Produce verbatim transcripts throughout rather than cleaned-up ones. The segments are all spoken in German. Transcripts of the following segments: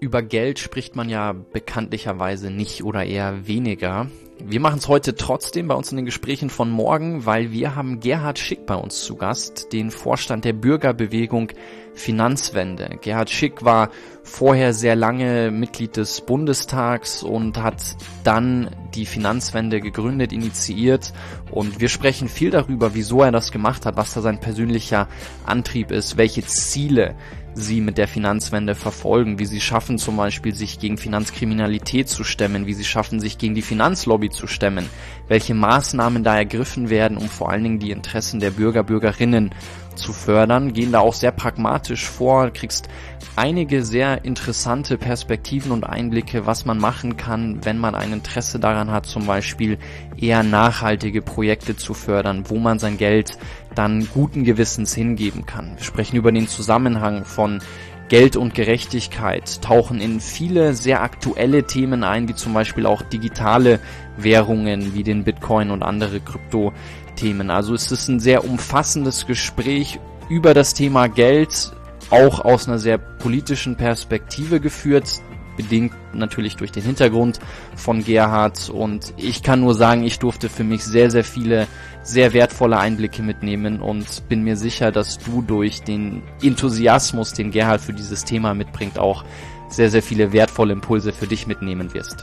Über Geld spricht man ja bekanntlicherweise nicht oder eher weniger. Wir machen es heute trotzdem bei uns in den Gesprächen von morgen, weil wir haben Gerhard Schick bei uns zu Gast, den Vorstand der Bürgerbewegung Finanzwende. Gerhard Schick war vorher sehr lange Mitglied des Bundestags und hat dann die Finanzwende gegründet, initiiert. Und wir sprechen viel darüber, wieso er das gemacht hat, was da sein persönlicher Antrieb ist, welche Ziele sie mit der Finanzwende verfolgen, wie sie schaffen zum Beispiel, sich gegen Finanzkriminalität zu stemmen, wie sie schaffen, sich gegen die Finanzlobby zu stemmen, welche Maßnahmen da ergriffen werden, um vor allen Dingen die Interessen der Bürger, Bürgerinnen zu fördern, gehen da auch sehr pragmatisch vor, kriegst einige sehr interessante Perspektiven und Einblicke, was man machen kann, wenn man ein Interesse daran hat, zum Beispiel eher nachhaltige Projekte zu fördern, wo man sein Geld dann guten Gewissens hingeben kann. Wir sprechen über den Zusammenhang von Geld und Gerechtigkeit, tauchen in viele sehr aktuelle Themen ein, wie zum Beispiel auch digitale Währungen wie den Bitcoin und andere Kryptothemen. Also es ist ein sehr umfassendes Gespräch über das Thema Geld, auch aus einer sehr politischen Perspektive geführt, bedingt natürlich durch den Hintergrund von Gerhard. Und ich kann nur sagen, ich durfte für mich sehr, sehr viele sehr wertvolle Einblicke mitnehmen und bin mir sicher, dass du durch den Enthusiasmus, den Gerhard für dieses Thema mitbringt, auch sehr, sehr viele wertvolle Impulse für dich mitnehmen wirst.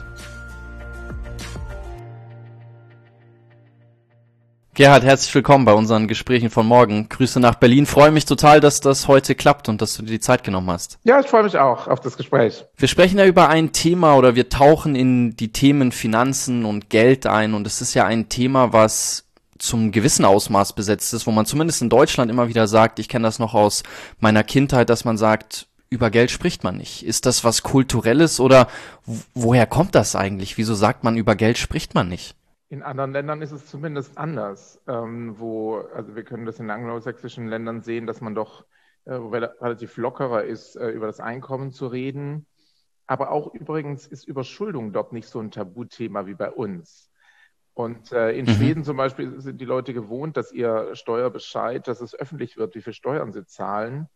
Gerhard, herzlich willkommen bei unseren Gesprächen von morgen. Grüße nach Berlin. Freue mich total, dass das heute klappt und dass du dir die Zeit genommen hast. Ja, ich freue mich auch auf das Gespräch. Wir sprechen ja über ein Thema oder wir tauchen in die Themen Finanzen und Geld ein und es ist ja ein Thema, was zum gewissen Ausmaß besetzt ist, wo man zumindest in Deutschland immer wieder sagt, ich kenne das noch aus meiner Kindheit, dass man sagt, über Geld spricht man nicht. Ist das was Kulturelles oder woher kommt das eigentlich? Wieso sagt man, über Geld spricht man nicht? In anderen Ländern ist es zumindest anders, ähm, wo, also wir können das in anglosächsischen Ländern sehen, dass man doch äh, relativ lockerer ist, äh, über das Einkommen zu reden. Aber auch übrigens ist Überschuldung dort nicht so ein Tabuthema wie bei uns. Und äh, in mhm. Schweden zum Beispiel sind die Leute gewohnt, dass ihr Steuerbescheid, dass es öffentlich wird, wie viel Steuern sie zahlen,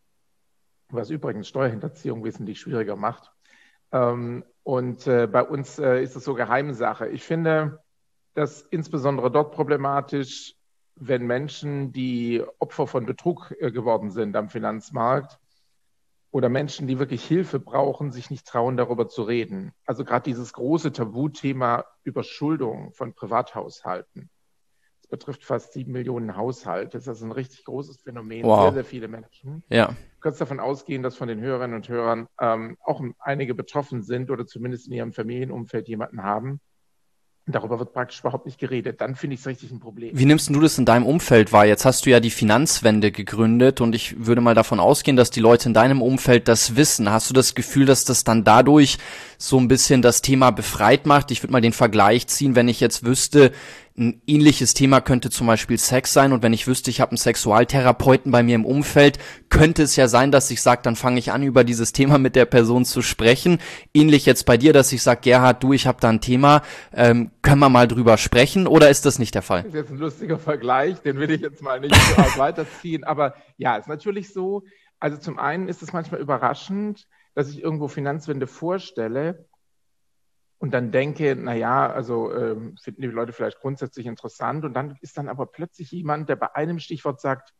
was übrigens Steuerhinterziehung wesentlich schwieriger macht. Ähm, und äh, bei uns äh, ist es so Geheimsache. Ich finde das insbesondere dort problematisch, wenn Menschen, die Opfer von Betrug äh, geworden sind am Finanzmarkt oder Menschen, die wirklich Hilfe brauchen, sich nicht trauen, darüber zu reden. Also gerade dieses große Tabuthema Überschuldung von Privathaushalten. Das betrifft fast sieben Millionen Haushalte. Das ist ein richtig großes Phänomen. Wow. Sehr, sehr viele Menschen. Ja. Du kannst davon ausgehen, dass von den Hörerinnen und Hörern ähm, auch einige betroffen sind oder zumindest in ihrem Familienumfeld jemanden haben. Darüber wird praktisch überhaupt nicht geredet. Dann finde ich es richtig ein Problem. Wie nimmst du das in deinem Umfeld wahr? Jetzt hast du ja die Finanzwende gegründet und ich würde mal davon ausgehen, dass die Leute in deinem Umfeld das wissen. Hast du das Gefühl, dass das dann dadurch so ein bisschen das Thema befreit macht? Ich würde mal den Vergleich ziehen, wenn ich jetzt wüsste, ein ähnliches Thema könnte zum Beispiel Sex sein und wenn ich wüsste, ich habe einen Sexualtherapeuten bei mir im Umfeld, könnte es ja sein, dass ich sage, dann fange ich an, über dieses Thema mit der Person zu sprechen. Ähnlich jetzt bei dir, dass ich sage, Gerhard, du, ich habe da ein Thema, ähm, können wir mal drüber sprechen oder ist das nicht der Fall? Das ist jetzt ein lustiger Vergleich, den will ich jetzt mal nicht so weiterziehen, aber ja, ist natürlich so. Also zum einen ist es manchmal überraschend, dass ich irgendwo Finanzwende vorstelle und dann denke, na ja, also ähm, finden die Leute vielleicht grundsätzlich interessant und dann ist dann aber plötzlich jemand, der bei einem Stichwort sagt,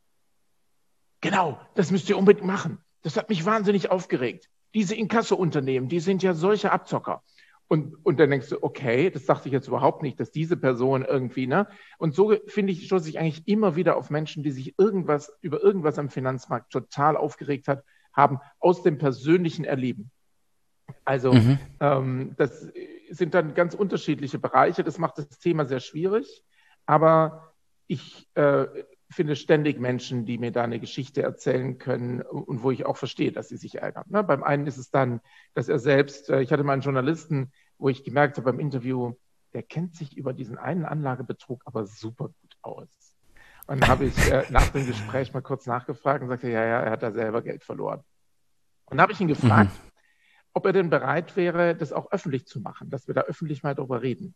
genau, das müsst ihr unbedingt machen. Das hat mich wahnsinnig aufgeregt. Diese Inkasso-Unternehmen, die sind ja solche Abzocker. Und, und dann denkst du, okay, das dachte ich jetzt überhaupt nicht, dass diese Person irgendwie, ne? Und so, finde ich, stoße ich eigentlich immer wieder auf Menschen, die sich irgendwas, über irgendwas am Finanzmarkt total aufgeregt hat, haben aus dem persönlichen Erleben. Also mhm. ähm, das sind dann ganz unterschiedliche Bereiche. Das macht das Thema sehr schwierig. Aber ich äh, finde ständig Menschen, die mir da eine Geschichte erzählen können und wo ich auch verstehe, dass sie sich ärgern. Ne? Beim einen ist es dann, dass er selbst, äh, ich hatte mal einen Journalisten, wo ich gemerkt habe beim Interview, der kennt sich über diesen einen Anlagebetrug aber super gut aus. Und dann habe ich äh, nach dem Gespräch mal kurz nachgefragt und sagte, ja, ja, er hat da selber Geld verloren. Und dann habe ich ihn gefragt, mhm. ob er denn bereit wäre, das auch öffentlich zu machen, dass wir da öffentlich mal drüber reden.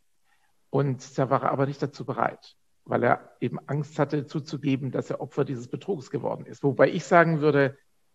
Und da war er aber nicht dazu bereit, weil er eben Angst hatte zuzugeben, dass er Opfer dieses Betrugs geworden ist. Wobei ich sagen würde,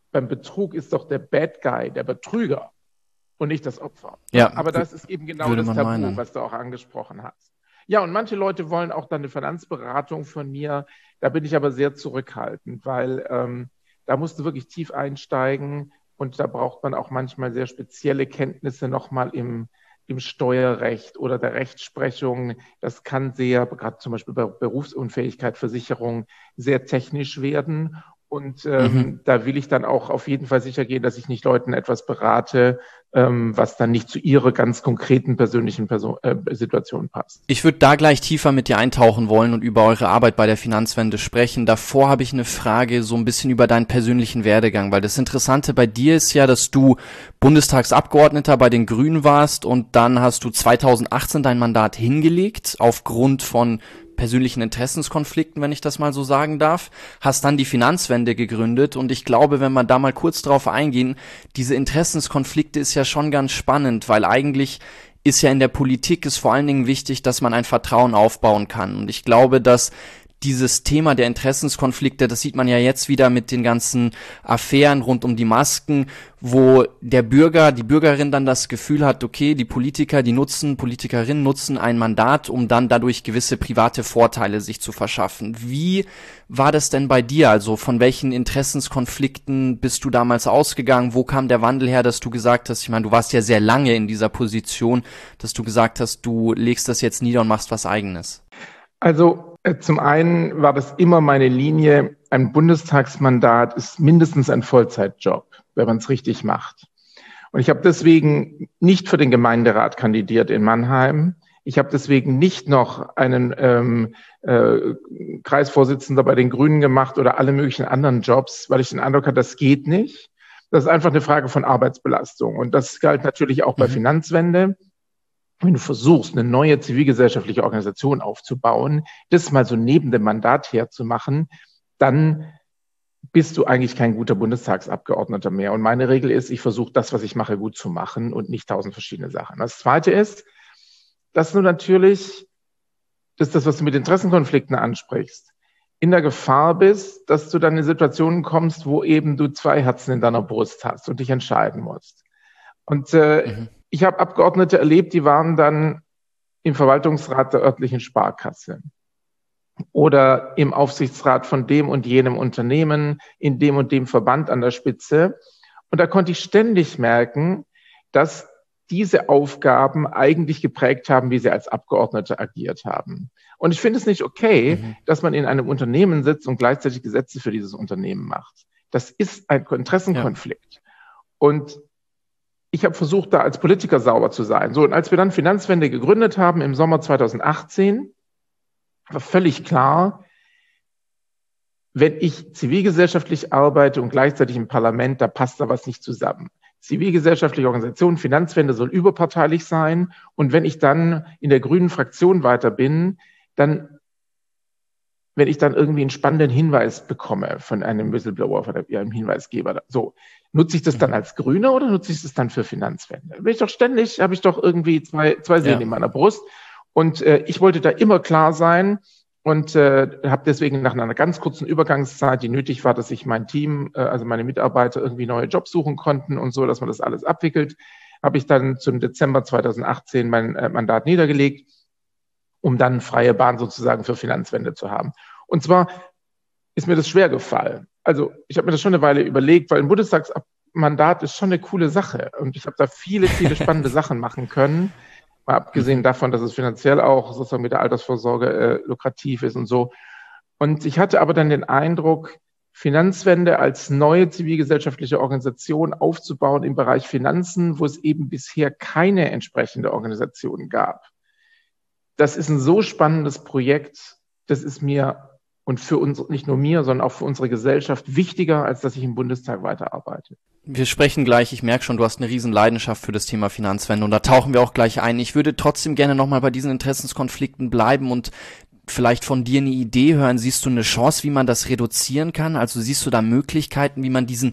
beim Betrug ist doch der Bad Guy, der Betrüger und nicht das Opfer. Ja, aber das ist eben genau das Tabu, meinen. was du auch angesprochen hast. Ja, und manche Leute wollen auch dann eine Finanzberatung von mir. Da bin ich aber sehr zurückhaltend, weil ähm, da musst du wirklich tief einsteigen und da braucht man auch manchmal sehr spezielle Kenntnisse nochmal im, im Steuerrecht oder der Rechtsprechung. Das kann sehr, gerade zum Beispiel bei Berufsunfähigkeit, Versicherung, sehr technisch werden. Und ähm, mhm. da will ich dann auch auf jeden Fall sicher gehen, dass ich nicht Leuten etwas berate, ähm, was dann nicht zu ihrer ganz konkreten persönlichen Person, äh, Situation passt. Ich würde da gleich tiefer mit dir eintauchen wollen und über eure Arbeit bei der Finanzwende sprechen. Davor habe ich eine Frage so ein bisschen über deinen persönlichen Werdegang, weil das Interessante bei dir ist ja, dass du Bundestagsabgeordneter bei den Grünen warst und dann hast du zweitausendachtzehn dein Mandat hingelegt aufgrund von persönlichen Interessenskonflikten, wenn ich das mal so sagen darf, hast dann die Finanzwende gegründet und ich glaube, wenn wir da mal kurz drauf eingehen, diese Interessenskonflikte ist ja schon ganz spannend, weil eigentlich ist ja in der Politik ist vor allen Dingen wichtig, dass man ein Vertrauen aufbauen kann und ich glaube, dass dieses Thema der Interessenskonflikte, das sieht man ja jetzt wieder mit den ganzen Affären rund um die Masken, wo der Bürger, die Bürgerin dann das Gefühl hat, okay, die Politiker, die nutzen, Politikerinnen nutzen ein Mandat, um dann dadurch gewisse private Vorteile sich zu verschaffen. Wie war das denn bei dir? Also von welchen Interessenskonflikten bist du damals ausgegangen? Wo kam der Wandel her, dass du gesagt hast, ich meine, du warst ja sehr lange in dieser Position, dass du gesagt hast, du legst das jetzt nieder und machst was Eigenes? Also zum einen war das immer meine Linie, ein Bundestagsmandat ist mindestens ein Vollzeitjob, wenn man es richtig macht. Und ich habe deswegen nicht für den Gemeinderat kandidiert in Mannheim. Ich habe deswegen nicht noch einen ähm, äh, Kreisvorsitzender bei den Grünen gemacht oder alle möglichen anderen Jobs, weil ich den Eindruck hatte, das geht nicht. Das ist einfach eine Frage von Arbeitsbelastung. Und das galt natürlich auch bei mhm. Finanzwende. Wenn du versuchst, eine neue zivilgesellschaftliche Organisation aufzubauen, das mal so neben dem Mandat herzumachen, dann bist du eigentlich kein guter Bundestagsabgeordneter mehr. Und meine Regel ist, ich versuche das, was ich mache, gut zu machen und nicht tausend verschiedene Sachen. Das Zweite ist, dass du natürlich, das ist das, was du mit Interessenkonflikten ansprichst, in der Gefahr bist, dass du dann in Situationen kommst, wo eben du zwei Herzen in deiner Brust hast und dich entscheiden musst. Und äh, mhm. ich habe Abgeordnete erlebt, die waren dann im Verwaltungsrat der örtlichen Sparkasse oder im Aufsichtsrat von dem und jenem Unternehmen, in dem und dem Verband an der Spitze. Und da konnte ich ständig merken, dass diese Aufgaben eigentlich geprägt haben, wie sie als Abgeordnete agiert haben. Und ich finde es nicht okay, mhm. dass man in einem Unternehmen sitzt und gleichzeitig Gesetze für dieses Unternehmen macht. Das ist ein Interessenkonflikt. Ja. Und ich habe versucht, da als Politiker sauber zu sein. So, und als wir dann Finanzwende gegründet haben im Sommer zweitausendachtzehn, war völlig klar, wenn ich zivilgesellschaftlich arbeite und gleichzeitig im Parlament, da passt da was nicht zusammen. Zivilgesellschaftliche Organisation, Finanzwende soll überparteilich sein. Und wenn ich dann in der grünen Fraktion weiter bin, dann, wenn ich dann irgendwie einen spannenden Hinweis bekomme von einem Whistleblower, von einem Hinweisgeber, so, nutze ich das dann als Grüner oder nutze ich das dann für Finanzwende? Bin ich doch ständig, habe ich doch irgendwie zwei, zwei Seelen ja. in meiner Brust. Und äh, ich wollte da immer klar sein und äh, habe deswegen nach einer ganz kurzen Übergangszeit, die nötig war, dass sich mein Team, äh, also meine Mitarbeiter irgendwie neue Jobs suchen konnten und so, dass man das alles abwickelt, habe ich dann zum Dezember zweitausendachtzehn mein äh, Mandat niedergelegt, um dann freie Bahn sozusagen für Finanzwende zu haben. Und zwar ist mir das schwer gefallen. Also ich habe mir das schon eine Weile überlegt, weil ein Bundestagsmandat ist schon eine coole Sache und ich habe da viele, viele spannende Sachen machen können, mal abgesehen davon, dass es finanziell auch sozusagen mit der Altersvorsorge äh, lukrativ ist und so. Und ich hatte aber dann den Eindruck, Finanzwende als neue zivilgesellschaftliche Organisation aufzubauen im Bereich Finanzen, wo es eben bisher keine entsprechende Organisation gab. Das ist ein so spannendes Projekt, das ist mir und für uns, nicht nur mir, sondern auch für unsere Gesellschaft wichtiger, als dass ich im Bundestag weiterarbeite. Wir sprechen gleich, ich merke schon, du hast eine riesen Leidenschaft für das Thema Finanzwende und da tauchen wir auch gleich ein. Ich würde trotzdem gerne nochmal bei diesen Interessenskonflikten bleiben und vielleicht von dir eine Idee hören. Siehst du eine Chance, wie man das reduzieren kann? Also siehst du da Möglichkeiten, wie man diesen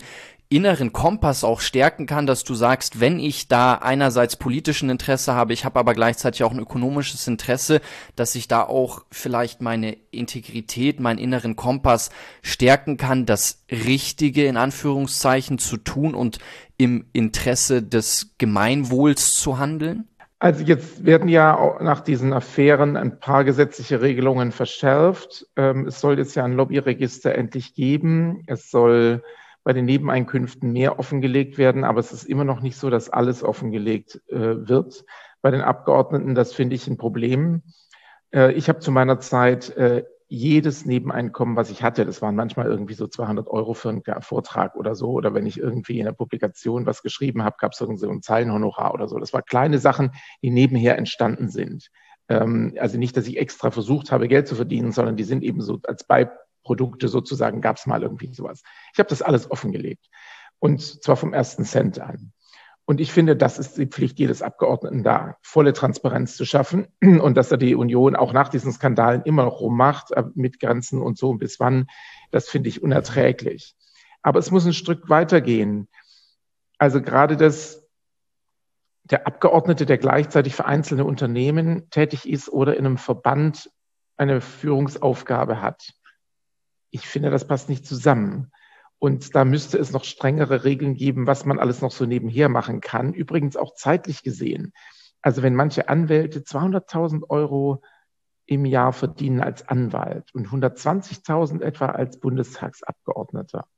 inneren Kompass auch stärken kann, dass du sagst, wenn ich da einerseits politischen Interesse habe, ich habe aber gleichzeitig auch ein ökonomisches Interesse, dass ich da auch vielleicht meine Integrität, meinen inneren Kompass stärken kann, das Richtige in Anführungszeichen zu tun und im Interesse des Gemeinwohls zu handeln? Also jetzt werden ja auch nach diesen Affären ein paar gesetzliche Regelungen verschärft. Ähm, es soll jetzt ja ein Lobbyregister endlich geben. Es soll bei den Nebeneinkünften mehr offengelegt werden, aber es ist immer noch nicht so, dass alles offengelegt äh, wird. Bei den Abgeordneten, das finde ich ein Problem. Äh, ich habe zu meiner Zeit äh, jedes Nebeneinkommen, was ich hatte, das waren manchmal irgendwie so zweihundert Euro für einen Vortrag oder so, oder wenn ich irgendwie in der Publikation was geschrieben habe, gab es irgendwie so ein Zeilenhonorar oder so. Das waren kleine Sachen, die nebenher entstanden sind. Ähm, also nicht, dass ich extra versucht habe, Geld zu verdienen, sondern die sind eben so als Beiprodukte sozusagen, gab es mal irgendwie sowas. Ich habe das alles offengelegt und zwar vom ersten Cent an. Und ich finde, das ist die Pflicht jedes Abgeordneten da, volle Transparenz zu schaffen und dass er die Union auch nach diesen Skandalen immer noch rummacht, mit Grenzen und so und bis wann, das finde ich unerträglich. Aber es muss ein Stück weitergehen. Also gerade das, der Abgeordnete, der gleichzeitig für einzelne Unternehmen tätig ist oder in einem Verband eine Führungsaufgabe hat. Ich finde, das passt nicht zusammen. Und da müsste es noch strengere Regeln geben, was man alles noch so nebenher machen kann. Übrigens auch zeitlich gesehen. Also wenn manche Anwälte zweihunderttausend Euro im Jahr verdienen als Anwalt und hundertzwanzigtausend etwa als Bundestagsabgeordneter.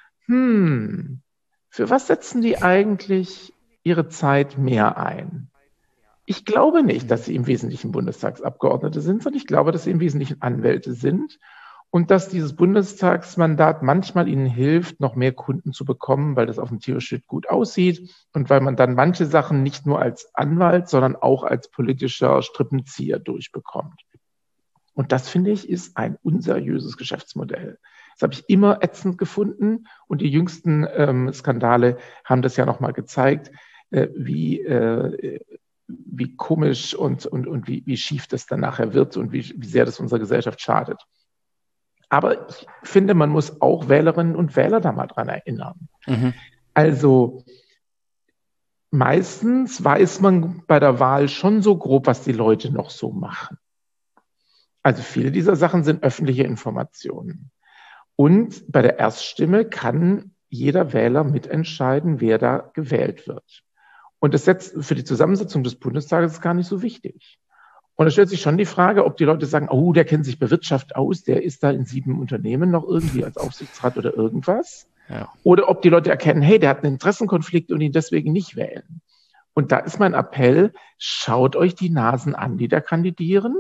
Hm, für was setzen die eigentlich ihre Zeit mehr ein? Ich glaube nicht, dass sie im Wesentlichen Bundestagsabgeordnete sind, sondern ich glaube, dass sie im Wesentlichen Anwälte sind. Und dass dieses Bundestagsmandat manchmal ihnen hilft, noch mehr Kunden zu bekommen, weil das auf dem Tierschild gut aussieht und weil man dann manche Sachen nicht nur als Anwalt, sondern auch als politischer Strippenzieher durchbekommt. Und das, finde ich, ist ein unseriöses Geschäftsmodell. Das habe ich immer ätzend gefunden und die jüngsten ähm, Skandale haben das ja nochmal gezeigt, äh, wie, äh, wie komisch und, und, und wie, wie schief das dann nachher wird und wie, wie sehr das unserer Gesellschaft schadet. Aber ich finde, man muss auch Wählerinnen und Wähler da mal dran erinnern. Mhm. Also meistens weiß man bei der Wahl schon so grob, was die Leute noch so machen. Also viele dieser Sachen sind öffentliche Informationen. Und bei der Erststimme kann jeder Wähler mitentscheiden, wer da gewählt wird. Und das setzt für die Zusammensetzung des Bundestages gar nicht so wichtig. Und da stellt sich schon die Frage, ob die Leute sagen, oh, der kennt sich bei Wirtschaft aus, der ist da in sieben Unternehmen noch irgendwie als Aufsichtsrat oder irgendwas. Ja. Oder ob die Leute erkennen, hey, der hat einen Interessenkonflikt und ihn deswegen nicht wählen. Und da ist mein Appell, schaut euch die Nasen an, die da kandidieren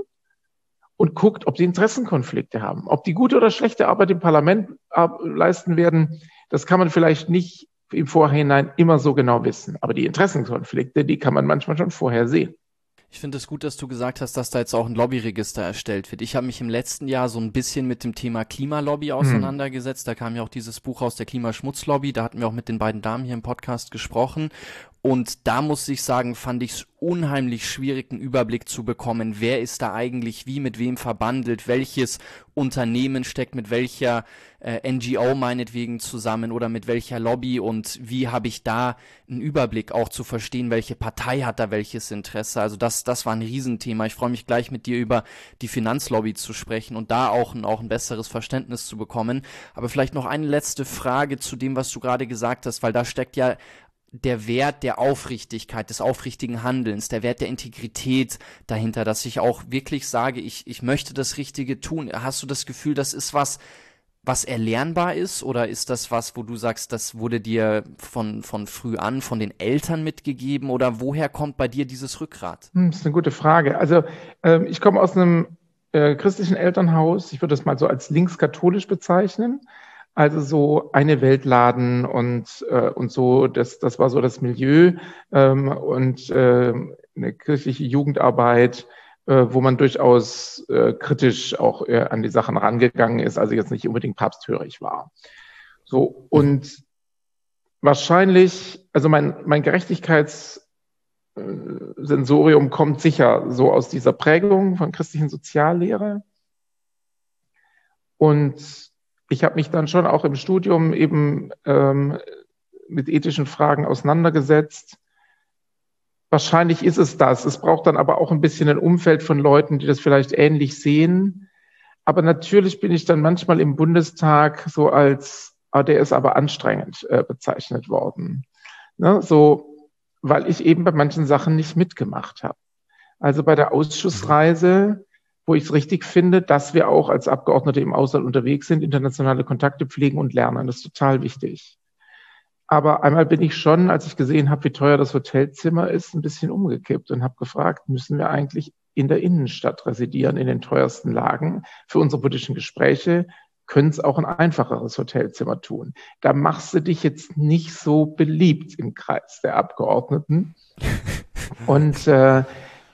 und guckt, ob sie Interessenkonflikte haben. Ob die gute oder schlechte Arbeit im Parlament leisten werden, das kann man vielleicht nicht im Vorhinein immer so genau wissen. Aber die Interessenkonflikte, die kann man manchmal schon vorher sehen. Ich finde es gut, dass du gesagt hast, dass da jetzt auch ein Lobbyregister erstellt wird. Ich habe mich im letzten Jahr so ein bisschen mit dem Thema Klimalobby auseinandergesetzt. Da kam ja auch dieses Buch aus der Klimaschmutzlobby. Da hatten wir auch mit den beiden Damen hier im Podcast gesprochen. Und da muss ich sagen, fand ich es unheimlich schwierig, einen Überblick zu bekommen, wer ist da eigentlich wie, mit wem verbandelt, welches Unternehmen steckt mit welcher äh, N G O meinetwegen zusammen oder mit welcher Lobby und wie habe ich da einen Überblick auch zu verstehen, welche Partei hat da welches Interesse. Also das das war ein Riesenthema. Ich freue mich gleich mit dir über die Finanzlobby zu sprechen und da auch ein, auch ein besseres Verständnis zu bekommen. Aber vielleicht noch eine letzte Frage zu dem, was du gerade gesagt hast, weil da steckt ja der Wert der Aufrichtigkeit, des aufrichtigen Handelns, der Wert der Integrität dahinter, dass ich auch wirklich sage, ich, ich möchte das Richtige tun. Hast du das Gefühl, das ist was, was erlernbar ist? Oder ist das was, wo du sagst, das wurde dir von, von früh an, von den Eltern mitgegeben? Oder woher kommt bei dir dieses Rückgrat? Das ist eine gute Frage. Also ähm, ich komme aus einem äh, christlichen Elternhaus. Ich würde das mal so als linkskatholisch bezeichnen. Also so eine Weltladen und äh, und so, das das war so das Milieu ähm, und äh, eine kirchliche Jugendarbeit, äh, wo man durchaus äh, kritisch auch äh, an die Sachen rangegangen ist, also jetzt nicht unbedingt papsthörig war. So und wahrscheinlich, also mein mein Gerechtigkeitssensorium kommt sicher so aus dieser Prägung von christlichen Soziallehre und ich habe mich dann schon auch im Studium eben ähm, mit ethischen Fragen auseinandergesetzt. Wahrscheinlich ist es das. Es braucht dann aber auch ein bisschen ein Umfeld von Leuten, die das vielleicht ähnlich sehen. Aber natürlich bin ich dann manchmal im Bundestag so als, ah, der ist aber anstrengend äh, bezeichnet worden. Ne? So, weil ich eben bei manchen Sachen nicht mitgemacht habe. Also bei der Ausschussreise, wo ich es richtig finde, dass wir auch als Abgeordnete im Ausland unterwegs sind, internationale Kontakte pflegen und lernen. Das ist total wichtig. Aber einmal bin ich schon, als ich gesehen habe, wie teuer das Hotelzimmer ist, ein bisschen umgekippt und habe gefragt, müssen wir eigentlich in der Innenstadt residieren, in den teuersten Lagen? Für unsere politischen Gespräche können es auch ein einfacheres Hotelzimmer tun. Da machst du dich jetzt nicht so beliebt im Kreis der Abgeordneten. Und äh,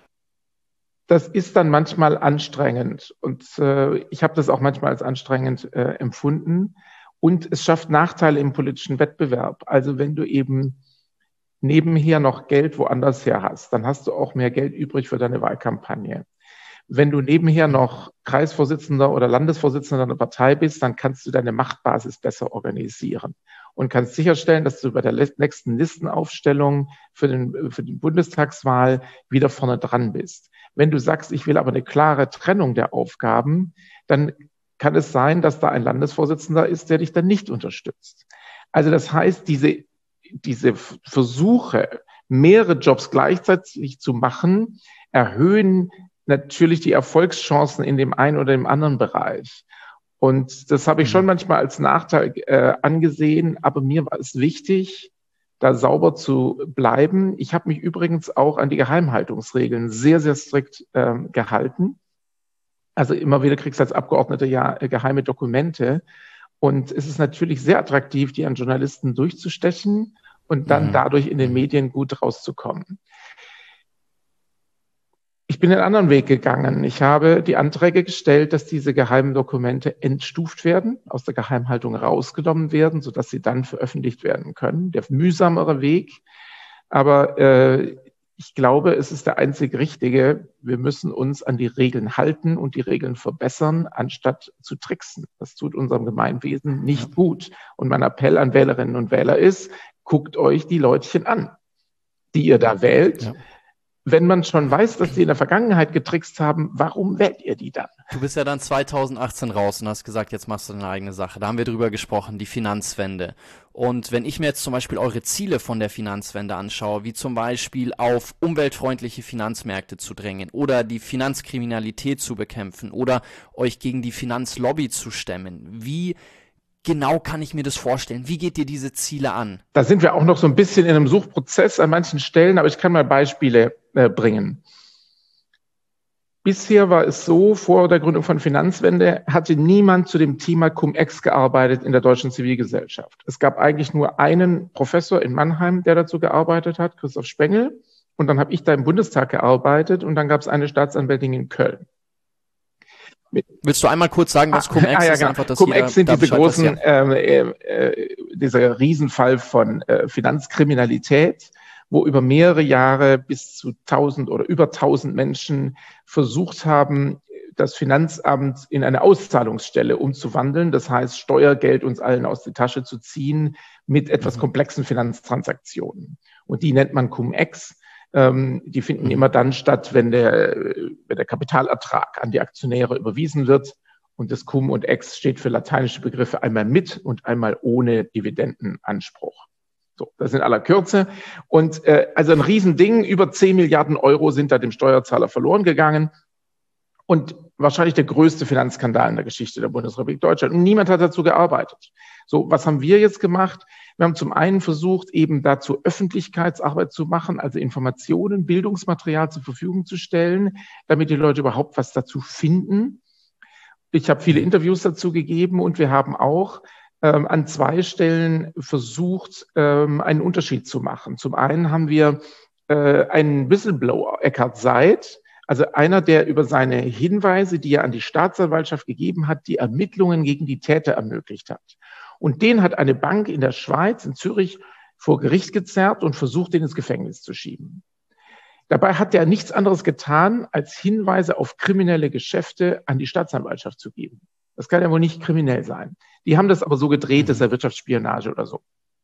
das ist dann manchmal anstrengend. Und äh, ich habe das auch manchmal als anstrengend äh, empfunden. Und es schafft Nachteile im politischen Wettbewerb. Also wenn du eben nebenher noch Geld woanders her hast, dann hast du auch mehr Geld übrig für deine Wahlkampagne. Wenn du nebenher noch Kreisvorsitzender oder Landesvorsitzender einer Partei bist, dann kannst du deine Machtbasis besser organisieren und kannst sicherstellen, dass du bei der nächsten Listenaufstellung für den, für die Bundestagswahl wieder vorne dran bist. Wenn du sagst, ich will aber eine klare Trennung der Aufgaben, dann kann es sein, dass da ein Landesvorsitzender ist, der dich dann nicht unterstützt. Also das heißt, diese, diese Versuche, mehrere Jobs gleichzeitig zu machen, erhöhen natürlich die Erfolgschancen in dem einen oder dem anderen Bereich. Und das habe ich schon manchmal als Nachteil äh, angesehen, aber mir war es wichtig, da sauber zu bleiben. Ich habe mich übrigens auch an die Geheimhaltungsregeln sehr, sehr strikt äh, gehalten. Also immer wieder kriegst du als Abgeordneter ja geheime Dokumente. Und es ist natürlich sehr attraktiv, die an Journalisten durchzustechen und dann mhm. dadurch in den Medien gut rauszukommen. Ich bin einen anderen Weg gegangen. Ich habe die Anträge gestellt, dass diese geheimen Dokumente entstuft werden, aus der Geheimhaltung rausgenommen werden, sodass sie dann veröffentlicht werden können. Der mühsamere Weg. Aber äh, ich glaube, es ist der einzig richtige. Wir müssen uns an die Regeln halten und die Regeln verbessern, anstatt zu tricksen. Das tut unserem Gemeinwesen nicht ja. gut. Und mein Appell an Wählerinnen und Wähler ist, guckt euch die Leutchen an, die ihr da wählt. Ja. Wenn man schon weiß, dass die in der Vergangenheit getrickst haben, warum wählt ihr die dann? Du bist ja dann zweitausendachtzehn raus und hast gesagt, jetzt machst du deine eigene Sache. Da haben wir drüber gesprochen, die Finanzwende. Und wenn ich mir jetzt zum Beispiel eure Ziele von der Finanzwende anschaue, wie zum Beispiel auf umweltfreundliche Finanzmärkte zu drängen oder die Finanzkriminalität zu bekämpfen oder euch gegen die Finanzlobby zu stemmen, wie genau kann ich mir das vorstellen? Wie geht ihr diese Ziele an? Da sind wir auch noch so ein bisschen in einem Suchprozess an manchen Stellen, aber ich kann mal Beispiele äh, bringen. Bisher war es so, vor der Gründung von Finanzwende hatte niemand zu dem Thema Cum-Ex gearbeitet in der deutschen Zivilgesellschaft. Es gab eigentlich nur einen Professor in Mannheim, der dazu gearbeitet hat, Christoph Spengel. Und dann habe ich da im Bundestag gearbeitet und dann gab es eine Staatsanwältin in Köln. Willst du einmal kurz sagen, was Cum-Ex ah, ja, ist? genau. Einfach, dass Cum-Ex sind diese großen, ja. äh, äh, dieser Riesenfall von äh, Finanzkriminalität, wo über mehrere Jahre bis zu tausend oder über tausend Menschen versucht haben, das Finanzamt in eine Auszahlungsstelle umzuwandeln. Das heißt, Steuergeld uns allen aus der Tasche zu ziehen mit etwas mhm. komplexen Finanztransaktionen. Und die nennt man Cum-Ex. Ähm, die finden mhm. immer dann statt, wenn der, wenn der Kapitalertrag an die Aktionäre überwiesen wird. Und das Cum und Ex steht für lateinische Begriffe einmal mit und einmal ohne Dividendenanspruch. So, das in aller Kürze. Und äh, also ein Riesending, über zehn Milliarden Euro sind da dem Steuerzahler verloren gegangen. Und wahrscheinlich der größte Finanzskandal in der Geschichte der Bundesrepublik Deutschland. Und niemand hat dazu gearbeitet. So, was haben wir jetzt gemacht? Wir haben zum einen versucht, eben dazu Öffentlichkeitsarbeit zu machen, also Informationen, Bildungsmaterial zur Verfügung zu stellen, damit die Leute überhaupt was dazu finden. Ich habe viele Interviews dazu gegeben und wir haben auch ähm, an zwei Stellen versucht, ähm, einen Unterschied zu machen. Zum einen haben wir äh, einen Whistleblower, Eckhard Seid, also einer, der über seine Hinweise, die er an die Staatsanwaltschaft gegeben hat, die Ermittlungen gegen die Täter ermöglicht hat. Und den hat eine Bank in der Schweiz, in Zürich, vor Gericht gezerrt und versucht, den ins Gefängnis zu schieben. Dabei hat er nichts anderes getan, als Hinweise auf kriminelle Geschäfte an die Staatsanwaltschaft zu geben. Das kann ja wohl nicht kriminell sein. Die haben das aber so gedreht, das ist ja Wirtschaftsspionage oder so.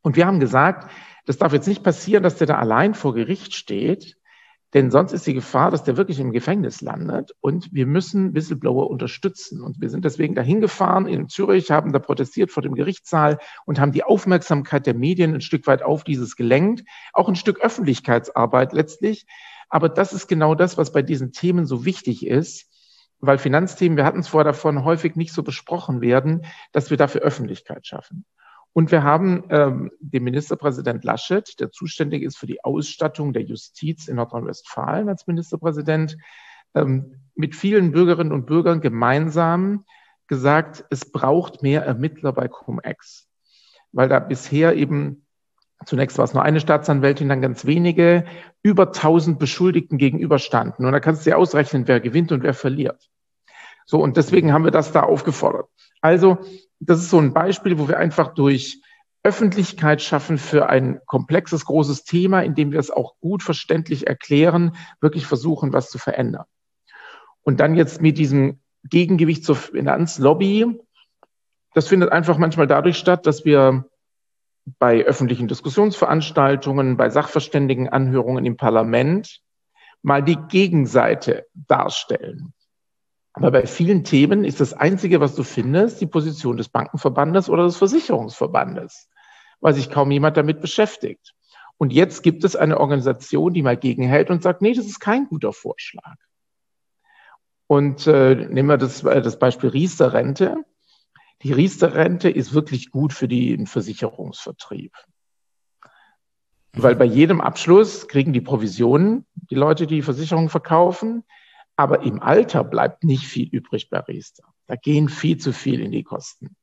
Und wir haben gesagt, das darf jetzt nicht passieren, dass der da allein vor Gericht steht, denn sonst ist die Gefahr, dass der wirklich im Gefängnis landet. Und wir müssen Whistleblower unterstützen. Und wir sind deswegen dahin gefahren in Zürich, haben da protestiert vor dem Gerichtssaal und haben die Aufmerksamkeit der Medien ein Stück weit auf dieses gelenkt. Auch ein Stück Öffentlichkeitsarbeit letztlich. Aber das ist genau das, was bei diesen Themen so wichtig ist, weil Finanzthemen, wir hatten es vorher davon, häufig nicht so besprochen werden, dass wir dafür Öffentlichkeit schaffen. Und wir haben ähm, den Ministerpräsident Laschet, der zuständig ist für die Ausstattung der Justiz in Nordrhein-Westfalen als Ministerpräsident, ähm, mit vielen Bürgerinnen und Bürgern gemeinsam gesagt, es braucht mehr Ermittler bei Cum-Ex. Weil da bisher eben, zunächst war es nur eine Staatsanwältin, dann ganz wenige, über tausend Beschuldigten gegenüberstanden. Und da kannst du dir ausrechnen, wer gewinnt und wer verliert. So, und deswegen haben wir das da aufgefordert. Also, das ist so ein Beispiel, wo wir einfach durch Öffentlichkeit schaffen für ein komplexes, großes Thema, indem wir es auch gut verständlich erklären, wirklich versuchen, was zu verändern. Und dann jetzt mit diesem Gegengewicht zur Finanzlobby, das findet einfach manchmal dadurch statt, dass wir bei öffentlichen Diskussionsveranstaltungen, bei Sachverständigenanhörungen im Parlament mal die Gegenseite darstellen. Aber bei vielen Themen ist das Einzige, was du findest, die Position des Bankenverbandes oder des Versicherungsverbandes, weil sich kaum jemand damit beschäftigt. Und jetzt gibt es eine Organisation, die mal gegenhält und sagt, nee, das ist kein guter Vorschlag. Und äh, nehmen wir das, das Beispiel Riester-Rente. Die Riester-Rente ist wirklich gut für den Versicherungsvertrieb. Weil bei jedem Abschluss kriegen die Provisionen, die Leute, die Versicherungen verkaufen. Aber im Alter bleibt nicht viel übrig bei Riester. Da gehen viel zu viel in die Kosten.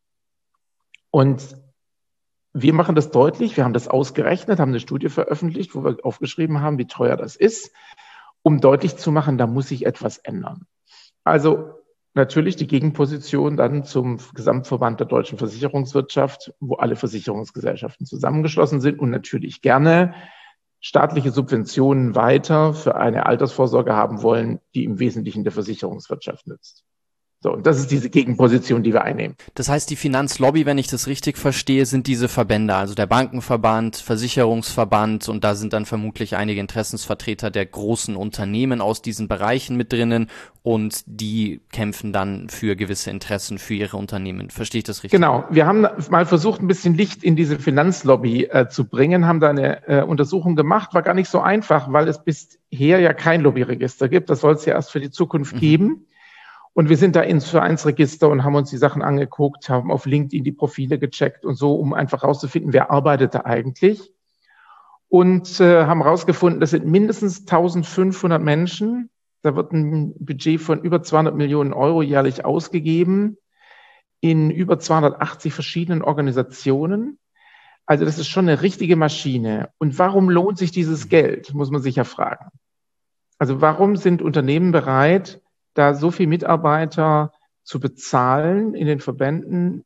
Und wir machen das deutlich. Wir haben das ausgerechnet, haben eine Studie veröffentlicht, wo wir aufgeschrieben haben, wie teuer das ist, um deutlich zu machen, da muss sich etwas ändern. Also natürlich die Gegenposition dann zum Gesamtverband der deutschen Versicherungswirtschaft, wo alle Versicherungsgesellschaften zusammengeschlossen sind und natürlich gerne staatliche Subventionen weiter für eine Altersvorsorge haben wollen, die im Wesentlichen der Versicherungswirtschaft nützt. So, und das ist diese Gegenposition, die wir einnehmen. Das heißt, die Finanzlobby, wenn ich das richtig verstehe, sind diese Verbände, also der Bankenverband, Versicherungsverband, und da sind dann vermutlich einige Interessensvertreter der großen Unternehmen aus diesen Bereichen mit drinnen und die kämpfen dann für gewisse Interessen für ihre Unternehmen. Verstehe ich das richtig? Genau. Wir haben mal versucht, ein bisschen Licht in diese Finanzlobby äh, zu bringen, haben da eine äh, Untersuchung gemacht, war gar nicht so einfach, weil es bisher ja kein Lobbyregister gibt. Das soll es ja erst für die Zukunft mhm. geben. Und wir sind da ins Vereinsregister und haben uns die Sachen angeguckt, haben auf LinkedIn die Profile gecheckt und so, um einfach rauszufinden, wer arbeitet da eigentlich. Und äh, haben rausgefunden, das sind mindestens eintausendfünfhundert Menschen. Da wird ein Budget von über zweihundert Millionen Euro jährlich ausgegeben in über zweihundertachtzig verschiedenen Organisationen. Also das ist schon eine richtige Maschine. Und warum lohnt sich dieses Geld, muss man sich ja fragen. Also warum sind Unternehmen bereit, da so viele Mitarbeiter zu bezahlen in den Verbänden?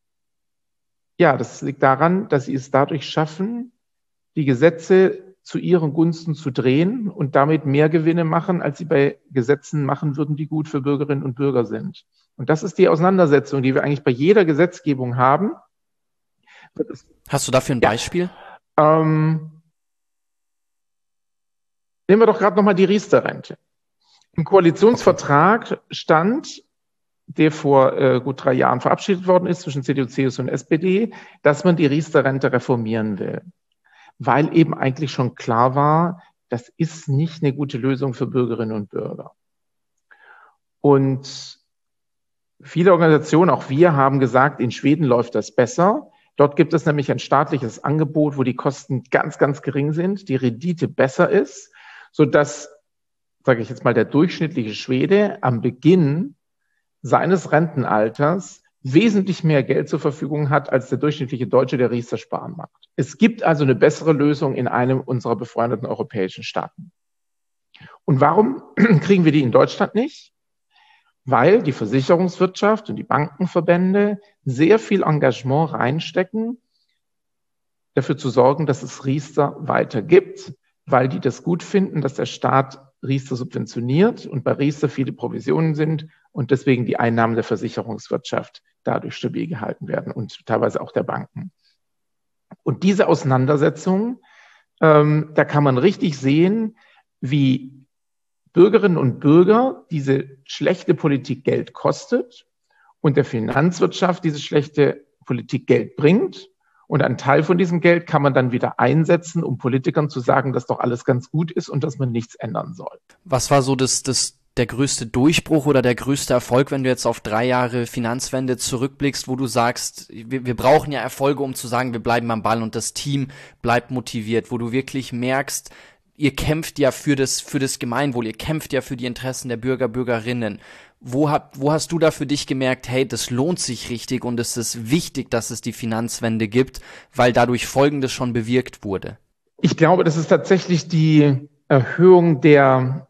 Ja, das liegt daran, dass sie es dadurch schaffen, die Gesetze zu ihren Gunsten zu drehen und damit mehr Gewinne machen, als sie bei Gesetzen machen würden, die gut für Bürgerinnen und Bürger sind. Und das ist die Auseinandersetzung, die wir eigentlich bei jeder Gesetzgebung haben. Hast du dafür ein ja. Beispiel? Ähm, nehmen wir doch gerade nochmal die Riester-Rente. Im Koalitionsvertrag stand, der vor äh, gut drei Jahren verabschiedet worden ist zwischen C D U, C S U und S P D, dass man die Riester-Rente reformieren will. Weil eben eigentlich schon klar war, das ist nicht eine gute Lösung für Bürgerinnen und Bürger. Und viele Organisationen, auch wir, haben gesagt, in Schweden läuft das besser. Dort gibt es nämlich ein staatliches Angebot, wo die Kosten ganz, ganz gering sind, die Rendite besser ist, sodass, sage ich jetzt mal, der durchschnittliche Schwede am Beginn seines Rentenalters wesentlich mehr Geld zur Verfügung hat, als der durchschnittliche Deutsche, der Riester sparen macht. Es gibt also eine bessere Lösung in einem unserer befreundeten europäischen Staaten. Und warum kriegen wir die in Deutschland nicht? Weil die Versicherungswirtschaft und die Bankenverbände sehr viel Engagement reinstecken, dafür zu sorgen, dass es Riester weiter gibt, weil die das gut finden, dass der Staat Riester subventioniert und bei Riester viele Provisionen sind und deswegen die Einnahmen der Versicherungswirtschaft dadurch stabil gehalten werden und teilweise auch der Banken. Und diese Auseinandersetzung, ähm, da kann man richtig sehen, wie Bürgerinnen und Bürger diese schlechte Politik Geld kostet und der Finanzwirtschaft diese schlechte Politik Geld bringt. Und einen Teil von diesem Geld kann man dann wieder einsetzen, um Politikern zu sagen, dass doch alles ganz gut ist und dass man nichts ändern soll. Was war so das, das, der größte Durchbruch oder der größte Erfolg, wenn du jetzt auf drei Jahre Finanzwende zurückblickst, wo du sagst, wir, wir brauchen ja Erfolge, um zu sagen, wir bleiben am Ball und das Team bleibt motiviert, wo du wirklich merkst, ihr kämpft ja für das, für das Gemeinwohl, ihr kämpft ja für die Interessen der Bürger, Bürgerinnen. Wo, hab, wo hast du da für dich gemerkt, hey, das lohnt sich richtig und es ist wichtig, dass es die Finanzwende gibt, weil dadurch Folgendes schon bewirkt wurde? Ich glaube, das ist tatsächlich die Erhöhung der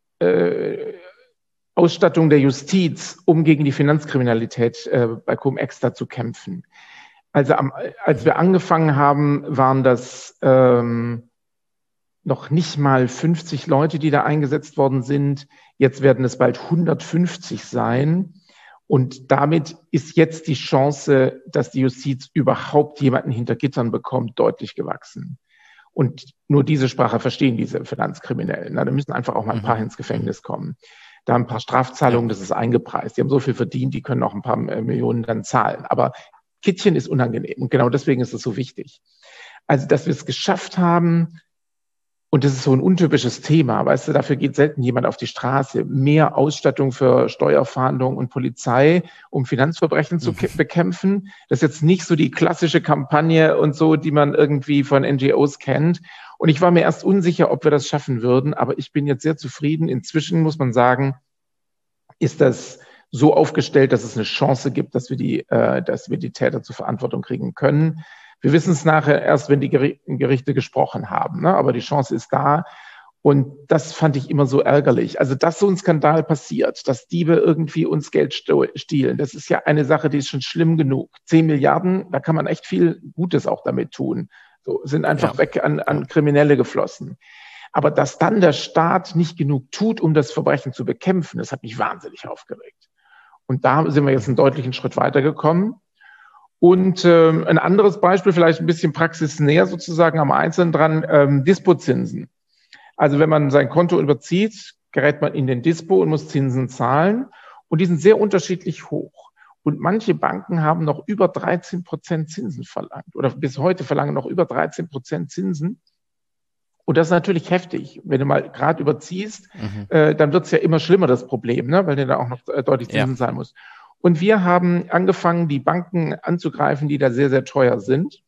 äh, Ausstattung der Justiz, um gegen die Finanzkriminalität äh, bei Cum-Ex zu kämpfen. Also am, als wir angefangen haben, waren das ähm, noch nicht mal fünfzig Leute, die da eingesetzt worden sind. Jetzt werden es bald hundertfünfzig sein. Und damit ist jetzt die Chance, dass die Justiz überhaupt jemanden hinter Gittern bekommt, deutlich gewachsen. Und nur diese Sprache verstehen diese Finanzkriminellen. Da müssen einfach auch mal ein paar ins Gefängnis kommen. Da ein paar Strafzahlungen, das ist eingepreist. Die haben so viel verdient, die können auch ein paar Millionen dann zahlen. Aber Kittchen ist unangenehm. Und genau deswegen ist es so wichtig. Also, dass wir es geschafft haben, und das ist so ein untypisches Thema, weißt du, dafür geht selten jemand auf die Straße. Mehr Ausstattung für Steuerfahndung und Polizei, um Finanzverbrechen zu ke- bekämpfen. Das ist jetzt nicht so die klassische Kampagne und so, die man irgendwie von N G Os kennt. Und ich war mir erst unsicher, ob wir das schaffen würden, aber ich bin jetzt sehr zufrieden. Inzwischen muss man sagen, ist das so aufgestellt, dass es eine Chance gibt, dass wir die, äh, dass wir die Täter zur Verantwortung kriegen können. Wir wissen es nachher erst, wenn die Gerichte gesprochen haben, ne? Aber die Chance ist da. Und das fand ich immer so ärgerlich. Also, dass so ein Skandal passiert, dass Diebe irgendwie uns Geld stehlen, das ist ja eine Sache, die ist schon schlimm genug. Zehn Milliarden, da kann man echt viel Gutes auch damit tun. So, sind einfach ja. weg an, an Kriminelle geflossen. Aber dass dann der Staat nicht genug tut, um das Verbrechen zu bekämpfen, das hat mich wahnsinnig aufgeregt. Und da sind wir jetzt einen deutlichen Schritt weitergekommen. Und ähm, ein anderes Beispiel, vielleicht ein bisschen praxisnäher sozusagen am Einzelnen dran, ähm, Dispozinsen. Also wenn man sein Konto überzieht, gerät man in den Dispo und muss Zinsen zahlen. Und die sind sehr unterschiedlich hoch. Und manche Banken haben noch über dreizehn Prozent Zinsen verlangt oder bis heute verlangen noch über dreizehn Prozent Zinsen. Und das ist natürlich heftig. Wenn du mal gerade überziehst, mhm. äh, dann wird es ja immer schlimmer, das Problem, ne? Weil du da auch noch äh, deutlich Zinsen ja. zahlen musst. Und wir haben angefangen, die Banken anzugreifen, die da sehr, sehr teuer sind.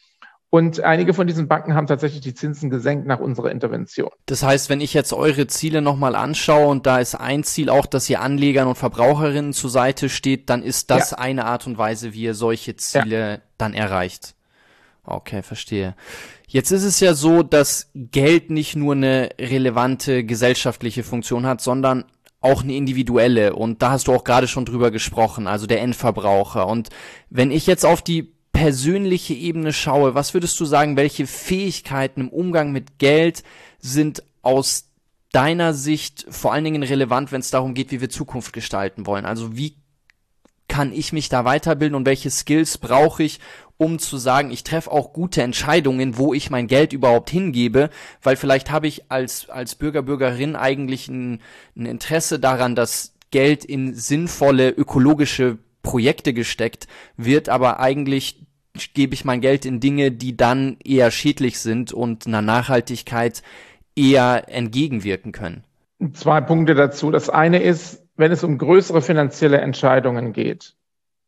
Und einige von diesen Banken haben tatsächlich die Zinsen gesenkt nach unserer Intervention. Das heißt, wenn ich jetzt eure Ziele nochmal anschaue und da ist ein Ziel auch, dass ihr Anlegern und Verbraucherinnen zur Seite steht, dann ist das ja. eine Art und Weise, wie ihr solche Ziele ja. dann erreicht. Okay, verstehe. Jetzt ist es ja so, dass Geld nicht nur eine relevante gesellschaftliche Funktion hat, sondern auch eine individuelle. Und da hast du auch gerade schon drüber gesprochen, also der Endverbraucher. Und wenn ich jetzt auf die persönliche Ebene schaue, was würdest du sagen, welche Fähigkeiten im Umgang mit Geld sind aus deiner Sicht vor allen Dingen relevant, wenn es darum geht, wie wir Zukunft gestalten wollen? Also wie kann ich mich da weiterbilden und welche Skills brauche ich, um zu sagen, ich treffe auch gute Entscheidungen, wo ich mein Geld überhaupt hingebe, weil vielleicht habe ich als als Bürger, Bürgerin eigentlich ein, ein Interesse daran, dass Geld in sinnvolle ökologische Projekte gesteckt wird, aber eigentlich gebe ich mein Geld in Dinge, die dann eher schädlich sind und einer Nachhaltigkeit eher entgegenwirken können. Zwei Punkte dazu. Das eine ist, wenn es um größere finanzielle Entscheidungen geht,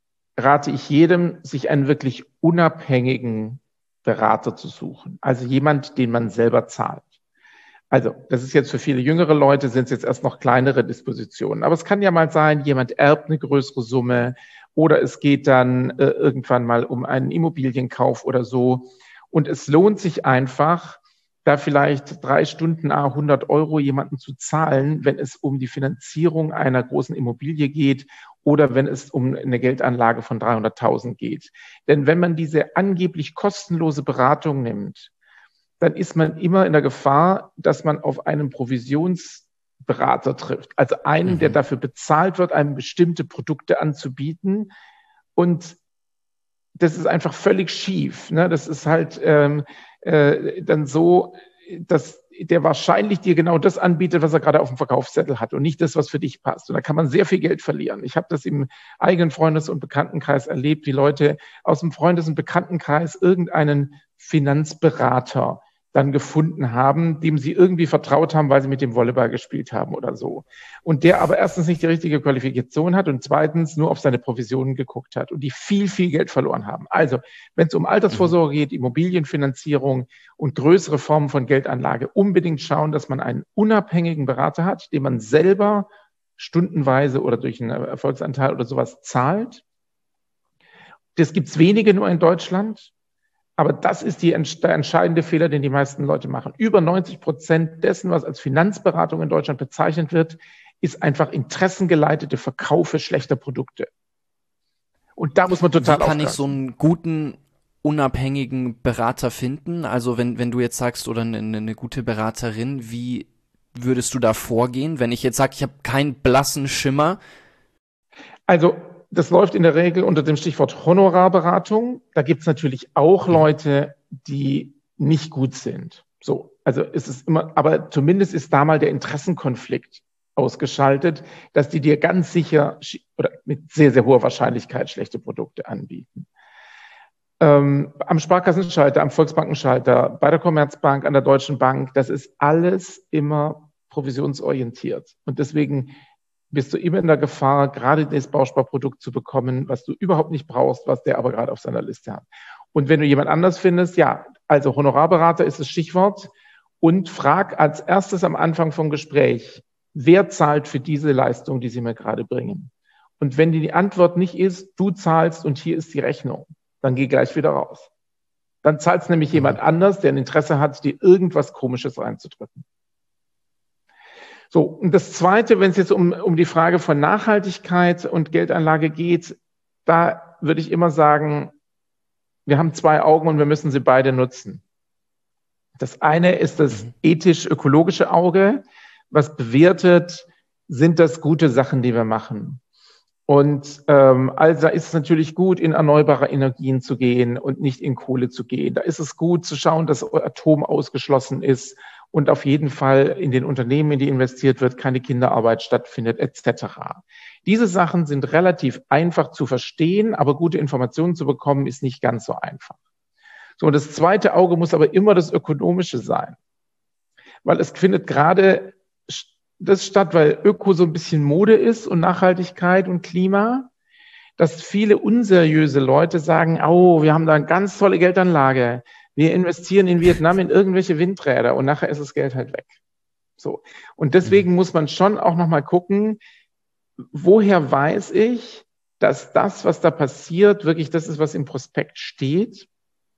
rate ich jedem, sich einen wirklich unabhängigen Berater zu suchen. Also jemand, den man selber zahlt. Also das ist jetzt für viele jüngere Leute, sind es jetzt erst noch kleinere Dispositionen. Aber es kann ja mal sein, jemand erbt eine größere Summe oder es geht dann äh, irgendwann mal um einen Immobilienkauf oder so. Und es lohnt sich einfach, da vielleicht drei Stunden à hundert Euro jemanden zu zahlen, wenn es um die Finanzierung einer großen Immobilie geht oder wenn es um eine Geldanlage von dreihunderttausend geht. Denn wenn man diese angeblich kostenlose Beratung nimmt, dann ist man immer in der Gefahr, dass man auf einen Provisionsberater trifft. Also einen, mhm. der dafür bezahlt wird, einem bestimmte Produkte anzubieten. Und das ist einfach völlig schief. Ne? Das ist halt ähm, äh, dann so, dass der wahrscheinlich dir genau das anbietet, was er gerade auf dem Verkaufszettel hat und nicht das, was für dich passt. Und da kann man sehr viel Geld verlieren. Ich habe das im eigenen Freundes- und Bekanntenkreis erlebt, wie Leute aus dem Freundes- und Bekanntenkreis irgendeinen Finanzberater dann gefunden haben, dem sie irgendwie vertraut haben, weil sie mit dem Volleyball gespielt haben oder so. Und der aber erstens nicht die richtige Qualifikation hat und zweitens nur auf seine Provisionen geguckt hat und die viel, viel Geld verloren haben. Also, wenn es um Altersvorsorge geht, Immobilienfinanzierung und größere Formen von Geldanlage, unbedingt schauen, dass man einen unabhängigen Berater hat, den man selber stundenweise oder durch einen Erfolgsanteil oder sowas zahlt. Das gibt es wenige nur in Deutschland. Aber das ist die, der entscheidende Fehler, den die meisten Leute machen. Über neunzig Prozent dessen, was als Finanzberatung in Deutschland bezeichnet wird, ist einfach interessengeleitete Verkaufe schlechter Produkte. Und da muss man total aufpassen. Wie kann ich so einen guten, unabhängigen Berater finden? Also wenn, wenn du jetzt sagst, oder eine, eine gute Beraterin, wie würdest du da vorgehen, wenn ich jetzt sage, ich habe keinen blassen Schimmer? Also das läuft in der Regel unter dem Stichwort Honorarberatung. Da gibt es natürlich auch Leute, die nicht gut sind. So, also ist es immer, aber zumindest ist da mal der Interessenkonflikt ausgeschaltet, dass die dir ganz sicher oder mit sehr, sehr hoher Wahrscheinlichkeit schlechte Produkte anbieten. Ähm, am Sparkassenschalter, am Volksbankenschalter, bei der Commerzbank, an der Deutschen Bank, das ist alles immer provisionsorientiert. Und deswegen bist du immer in der Gefahr, gerade das Bausparprodukt zu bekommen, was du überhaupt nicht brauchst, was der aber gerade auf seiner Liste hat. Und wenn du jemand anders findest, ja, also Honorarberater ist das Stichwort und frag als erstes am Anfang vom Gespräch, wer zahlt für diese Leistung, die sie mir gerade bringen? Und wenn die Antwort nicht ist, du zahlst und hier ist die Rechnung, dann geh gleich wieder raus. Dann zahlt nämlich jemand anders, der ein Interesse hat, dir irgendwas Komisches reinzudrücken. So, und das Zweite, wenn es jetzt um, um die Frage von Nachhaltigkeit und Geldanlage geht, da würde ich immer sagen, wir haben zwei Augen und wir müssen sie beide nutzen. Das eine ist das ethisch-ökologische Auge, was bewertet, sind das gute Sachen, die wir machen. Und ähm, also da ist es natürlich gut, in erneuerbare Energien zu gehen und nicht in Kohle zu gehen. Da ist es gut zu schauen, dass Atom ausgeschlossen ist und auf jeden Fall in den Unternehmen, in die investiert wird, keine Kinderarbeit stattfindet, et cetera. Diese Sachen sind relativ einfach zu verstehen, aber gute Informationen zu bekommen, ist nicht ganz so einfach. So, und das zweite Auge muss aber immer das Ökonomische sein, weil es findet gerade das statt, weil Öko so ein bisschen Mode ist und Nachhaltigkeit und Klima, dass viele unseriöse Leute sagen, oh, wir haben da eine ganz tolle Geldanlage, wir investieren in Vietnam in irgendwelche Windräder und nachher ist das Geld halt weg. So. Und deswegen muss man schon auch nochmal gucken, woher weiß ich, dass das, was da passiert, wirklich das ist, was im Prospekt steht.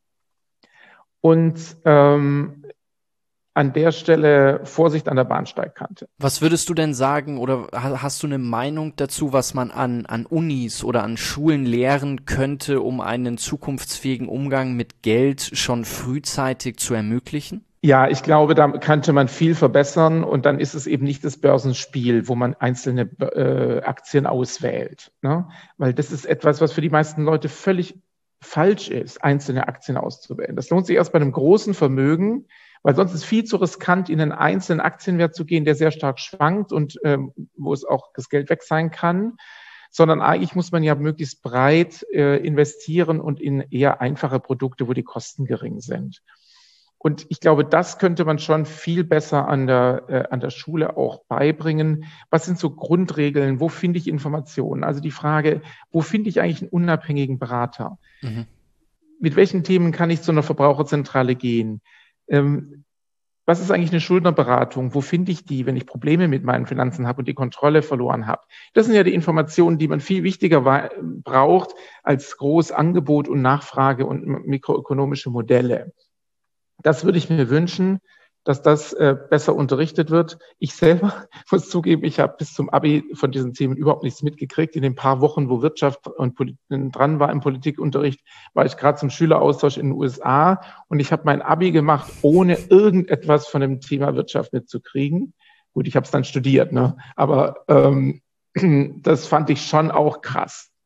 Und ähm, an der Stelle Vorsicht an der Bahnsteigkante. Was würdest du denn sagen oder hast du eine Meinung dazu, was man an, an Unis oder an Schulen lehren könnte, um einen zukunftsfähigen Umgang mit Geld schon frühzeitig zu ermöglichen? Ja, ich glaube, da könnte man viel verbessern und dann ist es eben nicht das Börsenspiel, wo man einzelne äh, Aktien auswählt, ne? Weil das ist etwas, was für die meisten Leute völlig falsch ist, einzelne Aktien auszuwählen. Das lohnt sich erst bei einem großen Vermögen, weil sonst ist es viel zu riskant, in einen einzelnen Aktienwert zu gehen, der sehr stark schwankt und ähm, wo es auch das Geld weg sein kann, sondern eigentlich muss man ja möglichst breit äh, investieren und in eher einfache Produkte, wo die Kosten gering sind. Und ich glaube, das könnte man schon viel besser an der, äh, an der Schule auch beibringen. Was sind so Grundregeln? Wo finde ich Informationen? Also die Frage, wo finde ich eigentlich einen unabhängigen Berater? Mhm. Mit welchen Themen kann ich zu einer Verbraucherzentrale gehen? Ähm, was ist eigentlich eine Schuldnerberatung? Wo finde ich die, wenn ich Probleme mit meinen Finanzen habe und die Kontrolle verloren habe? Das sind ja die Informationen, die man viel wichtiger wa- braucht als groß Angebot und Nachfrage und mikroökonomische Modelle. Das würde ich mir wünschen, dass das äh, besser unterrichtet wird. Ich selber muss zugeben, ich habe bis zum Abi von diesen Themen überhaupt nichts mitgekriegt. In den paar Wochen, wo Wirtschaft und Polit- dran war im Politikunterricht, war ich gerade zum Schüleraustausch in den U S A und ich habe mein Abi gemacht, ohne irgendetwas von dem Thema Wirtschaft mitzukriegen. Gut, ich habe es dann studiert, ne? Aber ähm, das fand ich schon auch krass.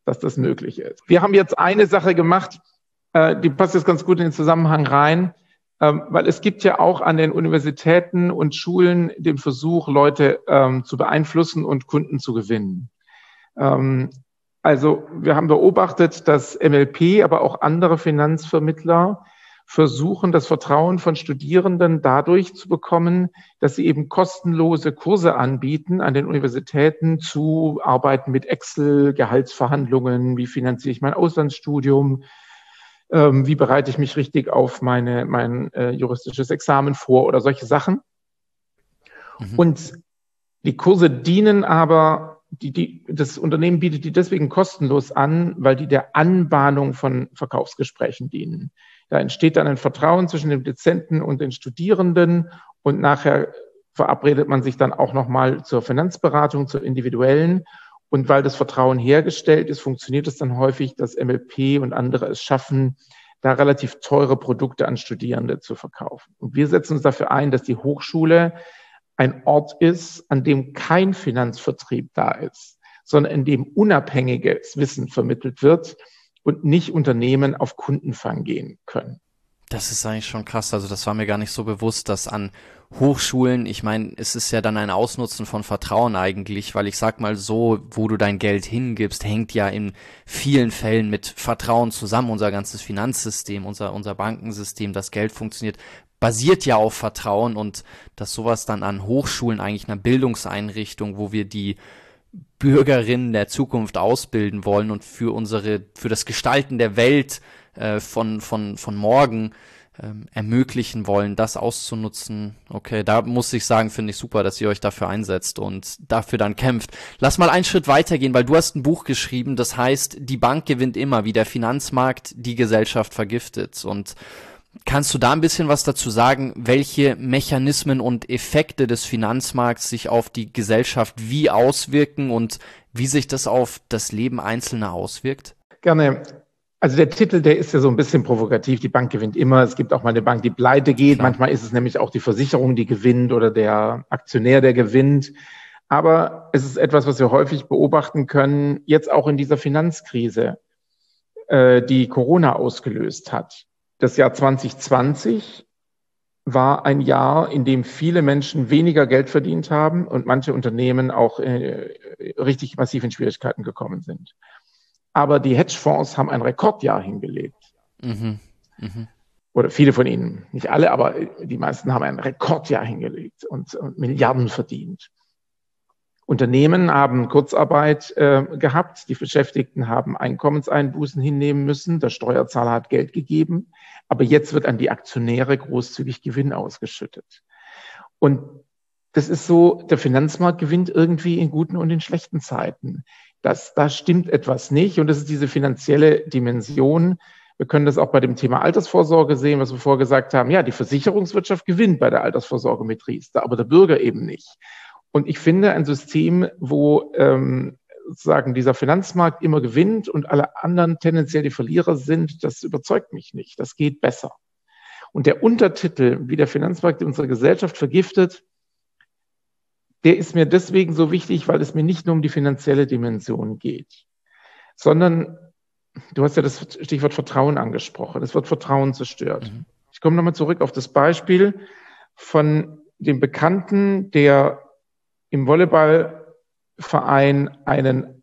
dass das möglich ist. Wir haben jetzt eine Sache gemacht, äh, die passt jetzt ganz gut in den Zusammenhang rein, ähm, weil es gibt ja auch an den Universitäten und Schulen den Versuch, Leute ähm, zu beeinflussen und Kunden zu gewinnen. Ähm, also wir haben beobachtet, dass M L P, aber auch andere Finanzvermittler versuchen, das Vertrauen von Studierenden dadurch zu bekommen, dass sie eben kostenlose Kurse anbieten an den Universitäten zu Arbeiten mit Excel, Gehaltsverhandlungen, wie finanziere ich mein Auslandsstudium, ähm, wie bereite ich mich richtig auf meine, mein äh, juristisches Examen vor oder solche Sachen. Mhm. Und die Kurse dienen aber, die, die, das Unternehmen bietet die deswegen kostenlos an, weil die der Anbahnung von Verkaufsgesprächen dienen. Da entsteht dann ein Vertrauen zwischen dem Dozenten und den Studierenden und nachher verabredet man sich dann auch nochmal zur Finanzberatung, zur individuellen. Und weil das Vertrauen hergestellt ist, funktioniert es dann häufig, dass M L P und andere es schaffen, da relativ teure Produkte an Studierende zu verkaufen. Und wir setzen uns dafür ein, dass die Hochschule ein Ort ist, an dem kein Finanzvertrieb da ist, sondern in dem unabhängiges Wissen vermittelt wird und nicht Unternehmen auf Kundenfang gehen können. Das ist eigentlich schon krass. Also das war mir gar nicht so bewusst, dass an Hochschulen, ich meine, es ist ja dann ein Ausnutzen von Vertrauen eigentlich, weil ich sag mal so, wo du dein Geld hingibst, hängt ja in vielen Fällen mit Vertrauen zusammen. Unser ganzes Finanzsystem, unser, unser Bankensystem, das Geld funktioniert, basiert ja auf Vertrauen, und dass sowas dann an Hochschulen, eigentlich einer Bildungseinrichtung, wo wir die Bürgerinnen der Zukunft ausbilden wollen und für unsere, für das Gestalten der Welt äh, von, von, von morgen ähm, ermöglichen wollen, das auszunutzen. Okay, da muss ich sagen, finde ich super, dass ihr euch dafür einsetzt und dafür dann kämpft. Lass mal einen Schritt weitergehen, weil du hast ein Buch geschrieben, das heißt, die Bank gewinnt immer, wie der Finanzmarkt die Gesellschaft vergiftet. Und kannst du da ein bisschen was dazu sagen, welche Mechanismen und Effekte des Finanzmarkts sich auf die Gesellschaft wie auswirken und wie sich das auf das Leben Einzelner auswirkt? Gerne. Also der Titel, der ist ja so ein bisschen provokativ. Die Bank gewinnt immer. Es gibt auch mal eine Bank, die pleite geht. Klar. Manchmal ist es nämlich auch die Versicherung, die gewinnt, oder der Aktionär, der gewinnt. Aber es ist etwas, was wir häufig beobachten können, jetzt auch in dieser Finanzkrise, äh, die Corona ausgelöst hat. Das Jahr zwanzig zwanzig war ein Jahr, in dem viele Menschen weniger Geld verdient haben und manche Unternehmen auch äh, richtig massiv in Schwierigkeiten gekommen sind. Aber die Hedgefonds haben ein Rekordjahr hingelegt. Mhm. Mhm. Oder viele von ihnen, nicht alle, aber die meisten haben ein Rekordjahr hingelegt und, und Milliarden verdient. Unternehmen haben Kurzarbeit äh, gehabt, die Beschäftigten haben Einkommenseinbußen hinnehmen müssen, der Steuerzahler hat Geld gegeben, aber jetzt wird an die Aktionäre großzügig Gewinn ausgeschüttet. Und das ist so, der Finanzmarkt gewinnt irgendwie in guten und in schlechten Zeiten. Das, da stimmt etwas nicht, und das ist diese finanzielle Dimension. Wir können das auch bei dem Thema Altersvorsorge sehen, was wir vorher gesagt haben. Ja, die Versicherungswirtschaft gewinnt bei der Altersvorsorge mit Riester, aber der Bürger eben nicht. Und ich finde, ein System, wo ähm, sozusagen dieser Finanzmarkt immer gewinnt und alle anderen tendenziell die Verlierer sind, das überzeugt mich nicht. Das geht besser. Und der Untertitel, wie der Finanzmarkt unsere Gesellschaft vergiftet, der ist mir deswegen so wichtig, weil es mir nicht nur um die finanzielle Dimension geht, sondern, du hast ja das Stichwort Vertrauen angesprochen, es wird Vertrauen zerstört. Mhm. Ich komme nochmal zurück auf das Beispiel von dem Bekannten, der im Volleyballverein einen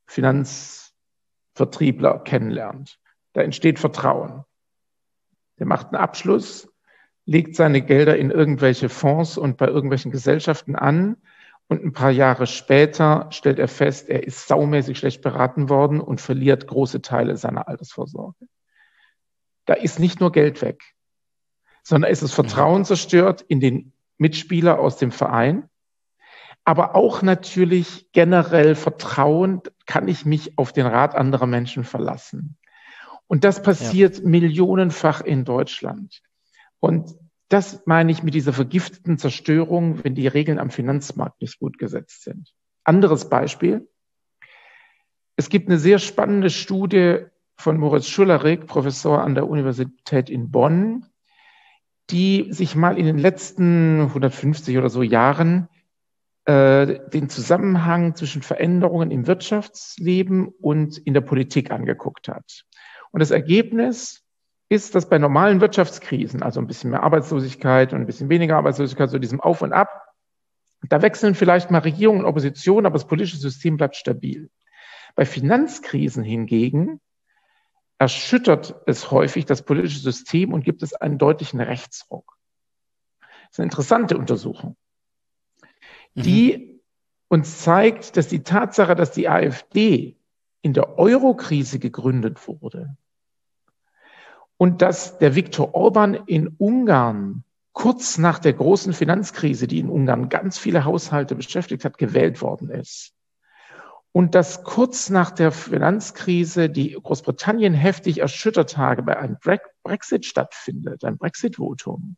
Finanzvertriebler kennenlernt. Da entsteht Vertrauen. Der macht einen Abschluss, legt seine Gelder in irgendwelche Fonds und bei irgendwelchen Gesellschaften an, und ein paar Jahre später stellt er fest, er ist saumäßig schlecht beraten worden und verliert große Teile seiner Altersvorsorge. Da ist nicht nur Geld weg, sondern ist das Vertrauen zerstört in den Mitspieler aus dem Verein, aber auch natürlich generell Vertrauen, kann ich mich auf den Rat anderer Menschen verlassen. Und das passiert ja. millionenfach in Deutschland. Und das meine ich mit dieser vergifteten Zerstörung, wenn die Regeln am Finanzmarkt nicht gut gesetzt sind. Anderes Beispiel. Es gibt eine sehr spannende Studie von Moritz Schullerik, Professor an der Universität in Bonn, die sich mal in den letzten hundertfünfzig oder so Jahren äh, den Zusammenhang zwischen Veränderungen im Wirtschaftsleben und in der Politik angeguckt hat. Und das Ergebnis ist, dass bei normalen Wirtschaftskrisen, also ein bisschen mehr Arbeitslosigkeit und ein bisschen weniger Arbeitslosigkeit, so diesem Auf und Ab, da wechseln vielleicht mal Regierung und Opposition, aber das politische System bleibt stabil. Bei Finanzkrisen hingegen erschüttert es häufig das politische System und gibt es einen deutlichen Rechtsruck. Das ist eine interessante Untersuchung, mhm. die uns zeigt, dass die Tatsache, dass die AfD in der Euro-Krise gegründet wurde und dass der Viktor Orban in Ungarn kurz nach der großen Finanzkrise, die in Ungarn ganz viele Haushalte beschäftigt hat, gewählt worden ist. Und dass kurz nach der Finanzkrise die Großbritannien heftig erschüttert habe, bei einem Brexit stattfindet, ein Brexit-Votum,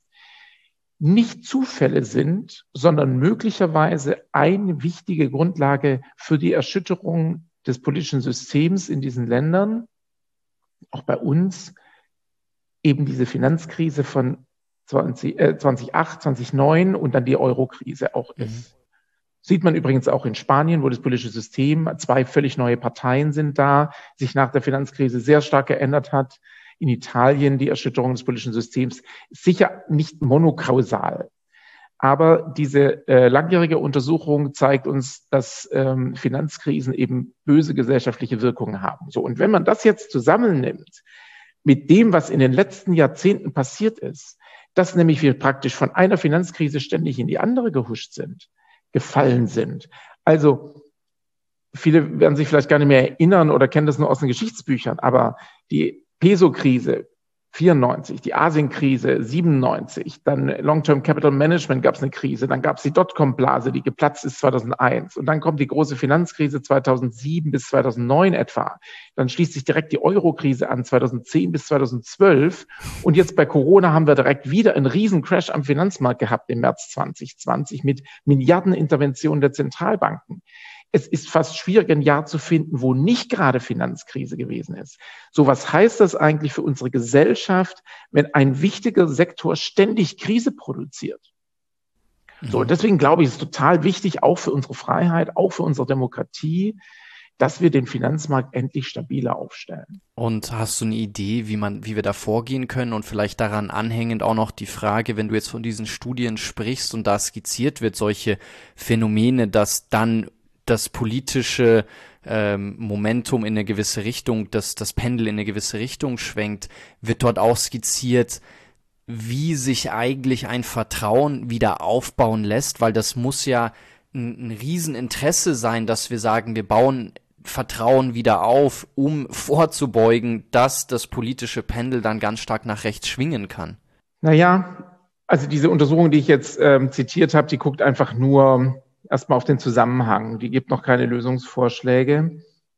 nicht Zufälle sind, sondern möglicherweise eine wichtige Grundlage für die Erschütterung des politischen Systems in diesen Ländern, auch bei uns, eben diese Finanzkrise von zwanzig, äh, zweitausendacht, zweitausendneun und dann die Euro-Krise auch ist. Mhm. Sieht man übrigens auch in Spanien, wo das politische System, zwei völlig neue Parteien sind da, sich nach der Finanzkrise sehr stark geändert hat. In Italien die Erschütterung des politischen Systems, sicher nicht monokausal. Aber diese äh, langjährige Untersuchung zeigt uns, dass ähm, Finanzkrisen eben böse gesellschaftliche Wirkungen haben. So, und wenn man das jetzt zusammennimmt mit dem, was in den letzten Jahrzehnten passiert ist, dass nämlich wir praktisch von einer Finanzkrise ständig in die andere gehuscht sind, gefallen sind. Also viele werden sich vielleicht gar nicht mehr erinnern oder kennen das nur aus den Geschichtsbüchern, aber die Peso-Krise vierundneunzig, die Asien-Krise siebenundneunzig, dann Long-Term Capital Management gab es eine Krise, dann gab es die Dotcom-Blase, die geplatzt ist zweitausendeins und dann kommt die große Finanzkrise zweitausendsieben bis zweitausendneun etwa. Dann schließt sich direkt die Euro-Krise an zweitausendzehn bis zweitausendzwölf und jetzt bei Corona haben wir direkt wieder einen riesen Crash am Finanzmarkt gehabt im März zwanzig zwanzig mit Milliardeninterventionen der Zentralbanken. Es ist fast schwierig, ein Jahr zu finden, wo nicht gerade Finanzkrise gewesen ist. So, was heißt das eigentlich für unsere Gesellschaft, wenn ein wichtiger Sektor ständig Krise produziert? Mhm. So, deswegen glaube ich, es ist total wichtig, auch für unsere Freiheit, auch für unsere Demokratie, dass wir den Finanzmarkt endlich stabiler aufstellen. Und hast du eine Idee, wie man, wie wir da vorgehen können und vielleicht daran anhängend auch noch die Frage, wenn du jetzt von diesen Studien sprichst und da skizziert wird, solche Phänomene, dass dann das politische ähm, Momentum in eine gewisse Richtung, dass das Pendel in eine gewisse Richtung schwenkt, wird dort auch skizziert, wie sich eigentlich ein Vertrauen wieder aufbauen lässt, weil das muss ja ein, ein Rieseninteresse sein, dass wir sagen, wir bauen Vertrauen wieder auf, um vorzubeugen, dass das politische Pendel dann ganz stark nach rechts schwingen kann. Naja, also diese Untersuchung, die ich jetzt ähm, zitiert habe, die guckt einfach nur erstmal auf den Zusammenhang. Die gibt noch keine Lösungsvorschläge.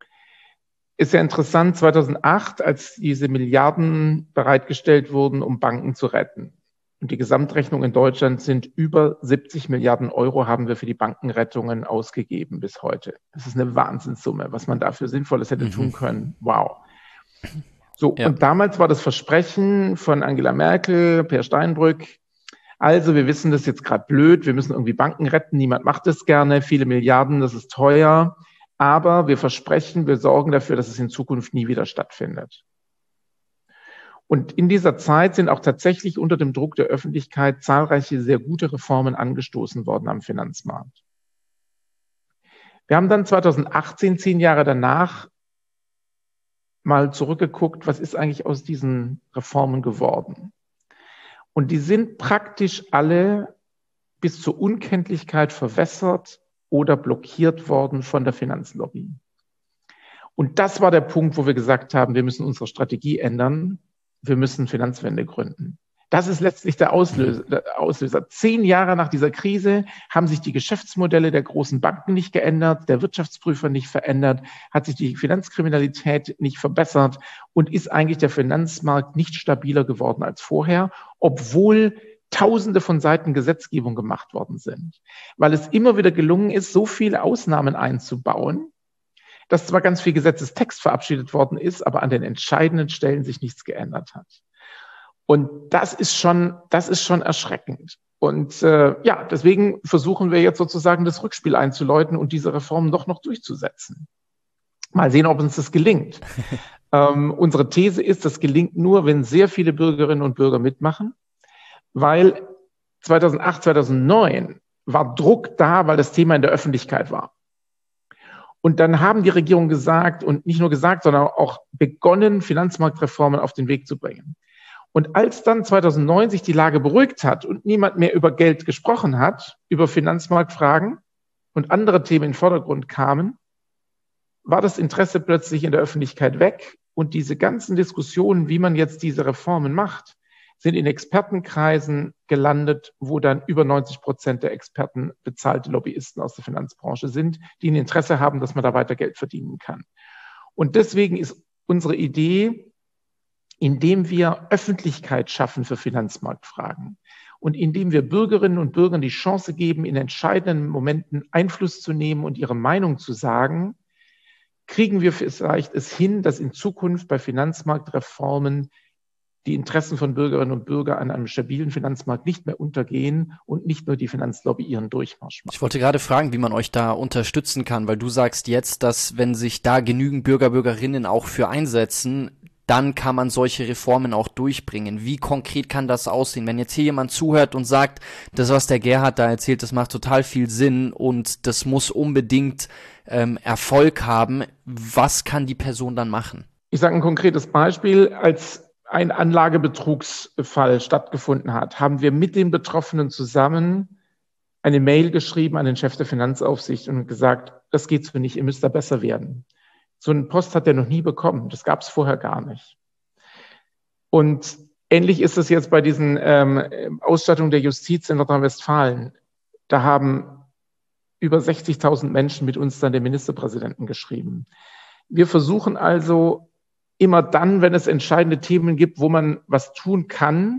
Ist ja interessant, zweitausendacht, als diese Milliarden bereitgestellt wurden, um Banken zu retten. Und die Gesamtrechnung in Deutschland sind über siebzig Milliarden Euro haben wir für die Bankenrettungen ausgegeben bis heute. Das ist eine Wahnsinnssumme, was man dafür Sinnvolles hätte mhm. tun können. Wow. So, ja. Und damals war das Versprechen von Angela Merkel, Per Steinbrück, also wir wissen, das ist jetzt gerade blöd, wir müssen irgendwie Banken retten, niemand macht das gerne, viele Milliarden, das ist teuer, aber wir versprechen, wir sorgen dafür, dass es in Zukunft nie wieder stattfindet. Und in dieser Zeit sind auch tatsächlich unter dem Druck der Öffentlichkeit zahlreiche sehr gute Reformen angestoßen worden am Finanzmarkt. Wir haben dann zweitausendachtzehn, zehn Jahre danach, mal zurückgeguckt, was ist eigentlich aus diesen Reformen geworden? Und die sind praktisch alle bis zur Unkenntlichkeit verwässert oder blockiert worden von der Finanzlobby. Und das war der Punkt, wo wir gesagt haben, wir müssen unsere Strategie ändern, wir müssen Finanzwende gründen. Das ist letztlich der Auslöser, der Auslöser. Zehn Jahre nach dieser Krise haben sich die Geschäftsmodelle der großen Banken nicht geändert, der Wirtschaftsprüfer nicht verändert, hat sich die Finanzkriminalität nicht verbessert und ist eigentlich der Finanzmarkt nicht stabiler geworden als vorher, obwohl Tausende von Seiten Gesetzgebung gemacht worden sind. Weil es immer wieder gelungen ist, so viele Ausnahmen einzubauen, dass zwar ganz viel Gesetzestext verabschiedet worden ist, aber an den entscheidenden Stellen sich nichts geändert hat. Und das ist schon, das ist schon erschreckend. Und äh, ja, deswegen versuchen wir jetzt sozusagen das Rückspiel einzuläuten und diese Reformen doch noch durchzusetzen. Mal sehen, ob uns das gelingt. ähm, unsere These ist, das gelingt nur, wenn sehr viele Bürgerinnen und Bürger mitmachen, weil zweitausendacht, zweitausendneun war Druck da, weil das Thema in der Öffentlichkeit war. Und dann haben die Regierungen gesagt, und nicht nur gesagt, sondern auch begonnen, Finanzmarktreformen auf den Weg zu bringen. Und als dann zweitausendneun sich die Lage beruhigt hat und niemand mehr über Geld gesprochen hat, über Finanzmarktfragen und andere Themen in den Vordergrund kamen, war das Interesse plötzlich in der Öffentlichkeit weg. Und diese ganzen Diskussionen, wie man jetzt diese Reformen macht, sind in Expertenkreisen gelandet, wo dann über neunzig Prozent der Experten bezahlte Lobbyisten aus der Finanzbranche sind, die ein Interesse haben, dass man da weiter Geld verdienen kann. Und deswegen ist unsere Idee, indem wir Öffentlichkeit schaffen für Finanzmarktfragen und indem wir Bürgerinnen und Bürgern die Chance geben, in entscheidenden Momenten Einfluss zu nehmen und ihre Meinung zu sagen, kriegen wir vielleicht es hin, dass in Zukunft bei Finanzmarktreformen die Interessen von Bürgerinnen und Bürgern an einem stabilen Finanzmarkt nicht mehr untergehen und nicht nur die Finanzlobby ihren Durchmarsch macht. Ich wollte gerade fragen, wie man euch da unterstützen kann, weil du sagst jetzt, dass wenn sich da genügend Bürger, Bürgerinnen auch für einsetzen, dann kann man solche Reformen auch durchbringen. Wie konkret kann das aussehen? Wenn jetzt hier jemand zuhört und sagt, das, was der Gerhard da erzählt, das macht total viel Sinn und das muss unbedingt ähm, Erfolg haben, was kann die Person dann machen? Ich sage ein konkretes Beispiel. Als ein Anlagebetrugsfall stattgefunden hat, haben wir mit den Betroffenen zusammen eine Mail geschrieben an den Chef der Finanzaufsicht und gesagt, das geht so nicht, ihr müsst da besser werden. So einen Post hat er noch nie bekommen, das gab es vorher gar nicht. Und ähnlich ist es jetzt bei diesen ähm, Ausstattungen der Justiz in Nordrhein-Westfalen. Da haben über sechzigtausend Menschen mit uns dann den Ministerpräsidenten geschrieben. Wir versuchen also immer dann, wenn es entscheidende Themen gibt, wo man was tun kann,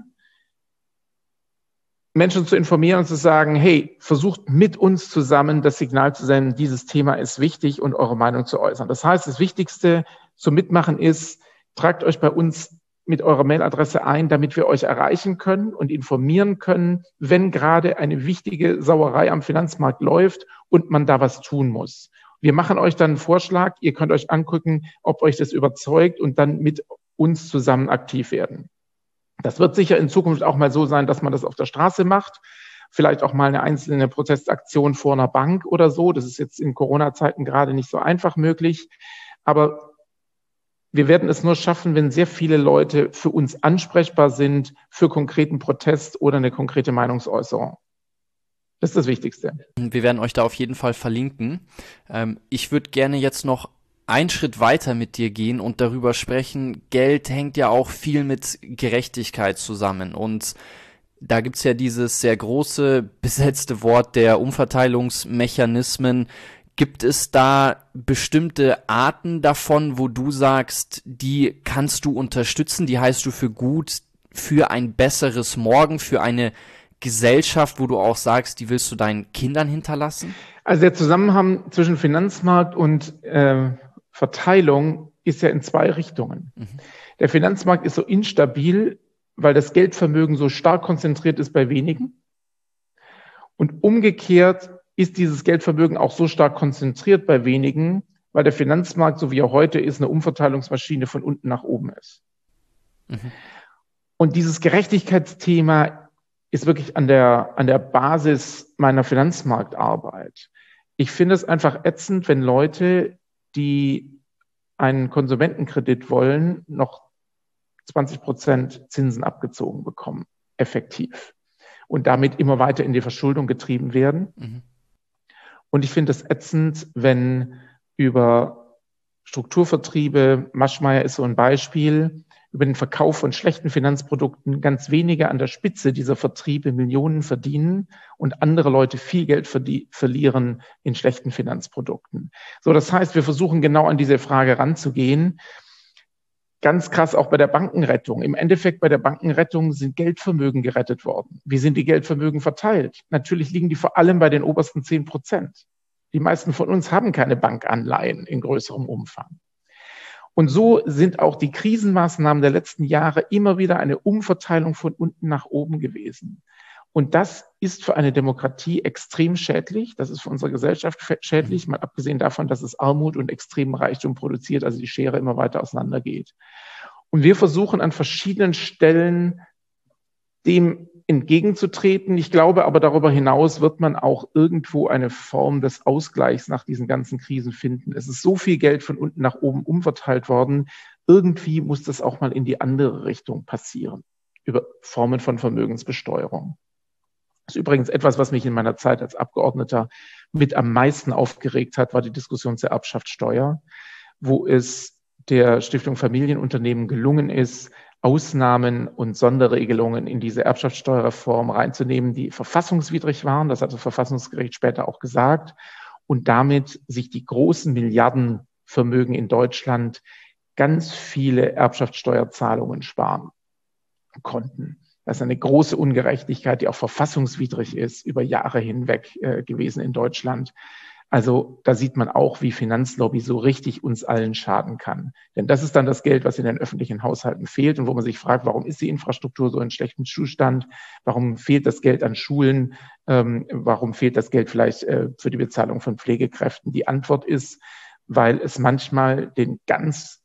Menschen zu informieren und zu sagen, hey, versucht mit uns zusammen das Signal zu senden, dieses Thema ist wichtig und eure Meinung zu äußern. Das heißt, das Wichtigste zum Mitmachen ist, tragt euch bei uns mit eurer Mailadresse ein, damit wir euch erreichen können und informieren können, wenn gerade eine wichtige Sauerei am Finanzmarkt läuft und man da was tun muss. Wir machen euch dann einen Vorschlag, ihr könnt euch angucken, ob euch das überzeugt und dann mit uns zusammen aktiv werden. Das wird sicher in Zukunft auch mal so sein, dass man das auf der Straße macht, vielleicht auch mal eine einzelne Protestaktion vor einer Bank oder so. Das ist jetzt in Corona-Zeiten gerade nicht so einfach möglich, aber wir werden es nur schaffen, wenn sehr viele Leute für uns ansprechbar sind, für konkreten Protest oder eine konkrete Meinungsäußerung. Das ist das Wichtigste. Wir werden euch da auf jeden Fall verlinken. Ähm, ich würde gerne jetzt noch einen Schritt weiter mit dir gehen und darüber sprechen. Geld hängt ja auch viel mit Gerechtigkeit zusammen. Und da gibt's ja dieses sehr große, besetzte Wort der Umverteilungsmechanismen. Gibt es da bestimmte Arten davon, wo du sagst, die kannst du unterstützen, die heißt du für gut, für ein besseres Morgen, für eine Gesellschaft, wo du auch sagst, die willst du deinen Kindern hinterlassen? Also der Zusammenhang zwischen Finanzmarkt und äh, Verteilung ist ja in zwei Richtungen. Mhm. Der Finanzmarkt ist so instabil, weil das Geldvermögen so stark konzentriert ist bei wenigen. Und umgekehrt ist dieses Geldvermögen auch so stark konzentriert bei wenigen, weil der Finanzmarkt, so wie er heute ist, eine Umverteilungsmaschine von unten nach oben ist. Mhm. Und dieses Gerechtigkeitsthema ist wirklich an der, an der Basis meiner Finanzmarktarbeit. Ich finde es einfach ätzend, wenn Leute, die einen Konsumentenkredit wollen, noch zwanzig Prozent Zinsen abgezogen bekommen, effektiv. Und damit immer weiter in die Verschuldung getrieben werden. Mhm. Und ich finde es ätzend, wenn über Strukturvertriebe, Maschmeyer ist so ein Beispiel, über den Verkauf von schlechten Finanzprodukten ganz wenige an der Spitze dieser Vertriebe Millionen verdienen und andere Leute viel Geld verdie- verlieren in schlechten Finanzprodukten. So, das heißt, wir versuchen genau an diese Frage ranzugehen. Ganz krass auch bei der Bankenrettung. Im Endeffekt bei der Bankenrettung sind Geldvermögen gerettet worden. Wie sind die Geldvermögen verteilt? Natürlich liegen die vor allem bei den obersten zehn Prozent. Die meisten von uns haben keine Bankanleihen in größerem Umfang. Und so sind auch die Krisenmaßnahmen der letzten Jahre immer wieder eine Umverteilung von unten nach oben gewesen. Und das ist für eine Demokratie extrem schädlich. Das ist für unsere Gesellschaft schädlich, mal abgesehen davon, dass es Armut und extremen Reichtum produziert, also die Schere immer weiter auseinandergeht. Und wir versuchen an verschiedenen Stellen dem entgegenzutreten. Ich glaube aber, darüber hinaus wird man auch irgendwo eine Form des Ausgleichs nach diesen ganzen Krisen finden. Es ist so viel Geld von unten nach oben umverteilt worden. Irgendwie muss das auch mal in die andere Richtung passieren, über Formen von Vermögensbesteuerung. Das ist übrigens etwas, was mich in meiner Zeit als Abgeordneter mit am meisten aufgeregt hat, war die Diskussion zur Erbschaftssteuer, wo es der Stiftung Familienunternehmen gelungen ist, Ausnahmen und Sonderregelungen in diese Erbschaftssteuerreform reinzunehmen, die verfassungswidrig waren. Das hat das Verfassungsgericht später auch gesagt. Und damit sich die großen Milliardenvermögen in Deutschland ganz viele Erbschaftssteuerzahlungen sparen konnten. Das ist eine große Ungerechtigkeit, die auch verfassungswidrig ist, über Jahre hinweg äh, gewesen in Deutschland. Also da sieht man auch, wie Finanzlobby so richtig uns allen schaden kann. Denn das ist dann das Geld, was in den öffentlichen Haushalten fehlt und wo man sich fragt, warum ist die Infrastruktur so in schlechtem Zustand? Warum fehlt das Geld an Schulen? Ähm, warum fehlt das Geld vielleicht äh, für die Bezahlung von Pflegekräften? Die Antwort ist, weil es manchmal den ganz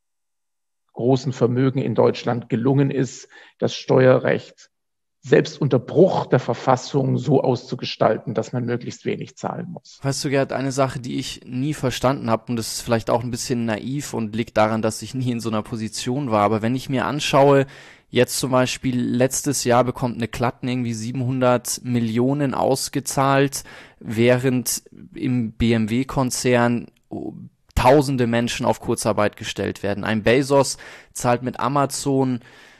großen Vermögen in Deutschland gelungen ist, das Steuerrecht selbst unter Bruch der Verfassung so auszugestalten, dass man möglichst wenig zahlen muss. Weißt du, Gerd, eine Sache, die ich nie verstanden habe, und das ist vielleicht auch ein bisschen naiv und liegt daran, dass ich nie in so einer Position war, aber wenn ich mir anschaue, jetzt zum Beispiel letztes Jahr bekommt eine Klatten irgendwie siebenhundert Millionen ausgezahlt, während im B M W-Konzern tausende Menschen auf Kurzarbeit gestellt werden. Ein Bezos zahlt mit Amazon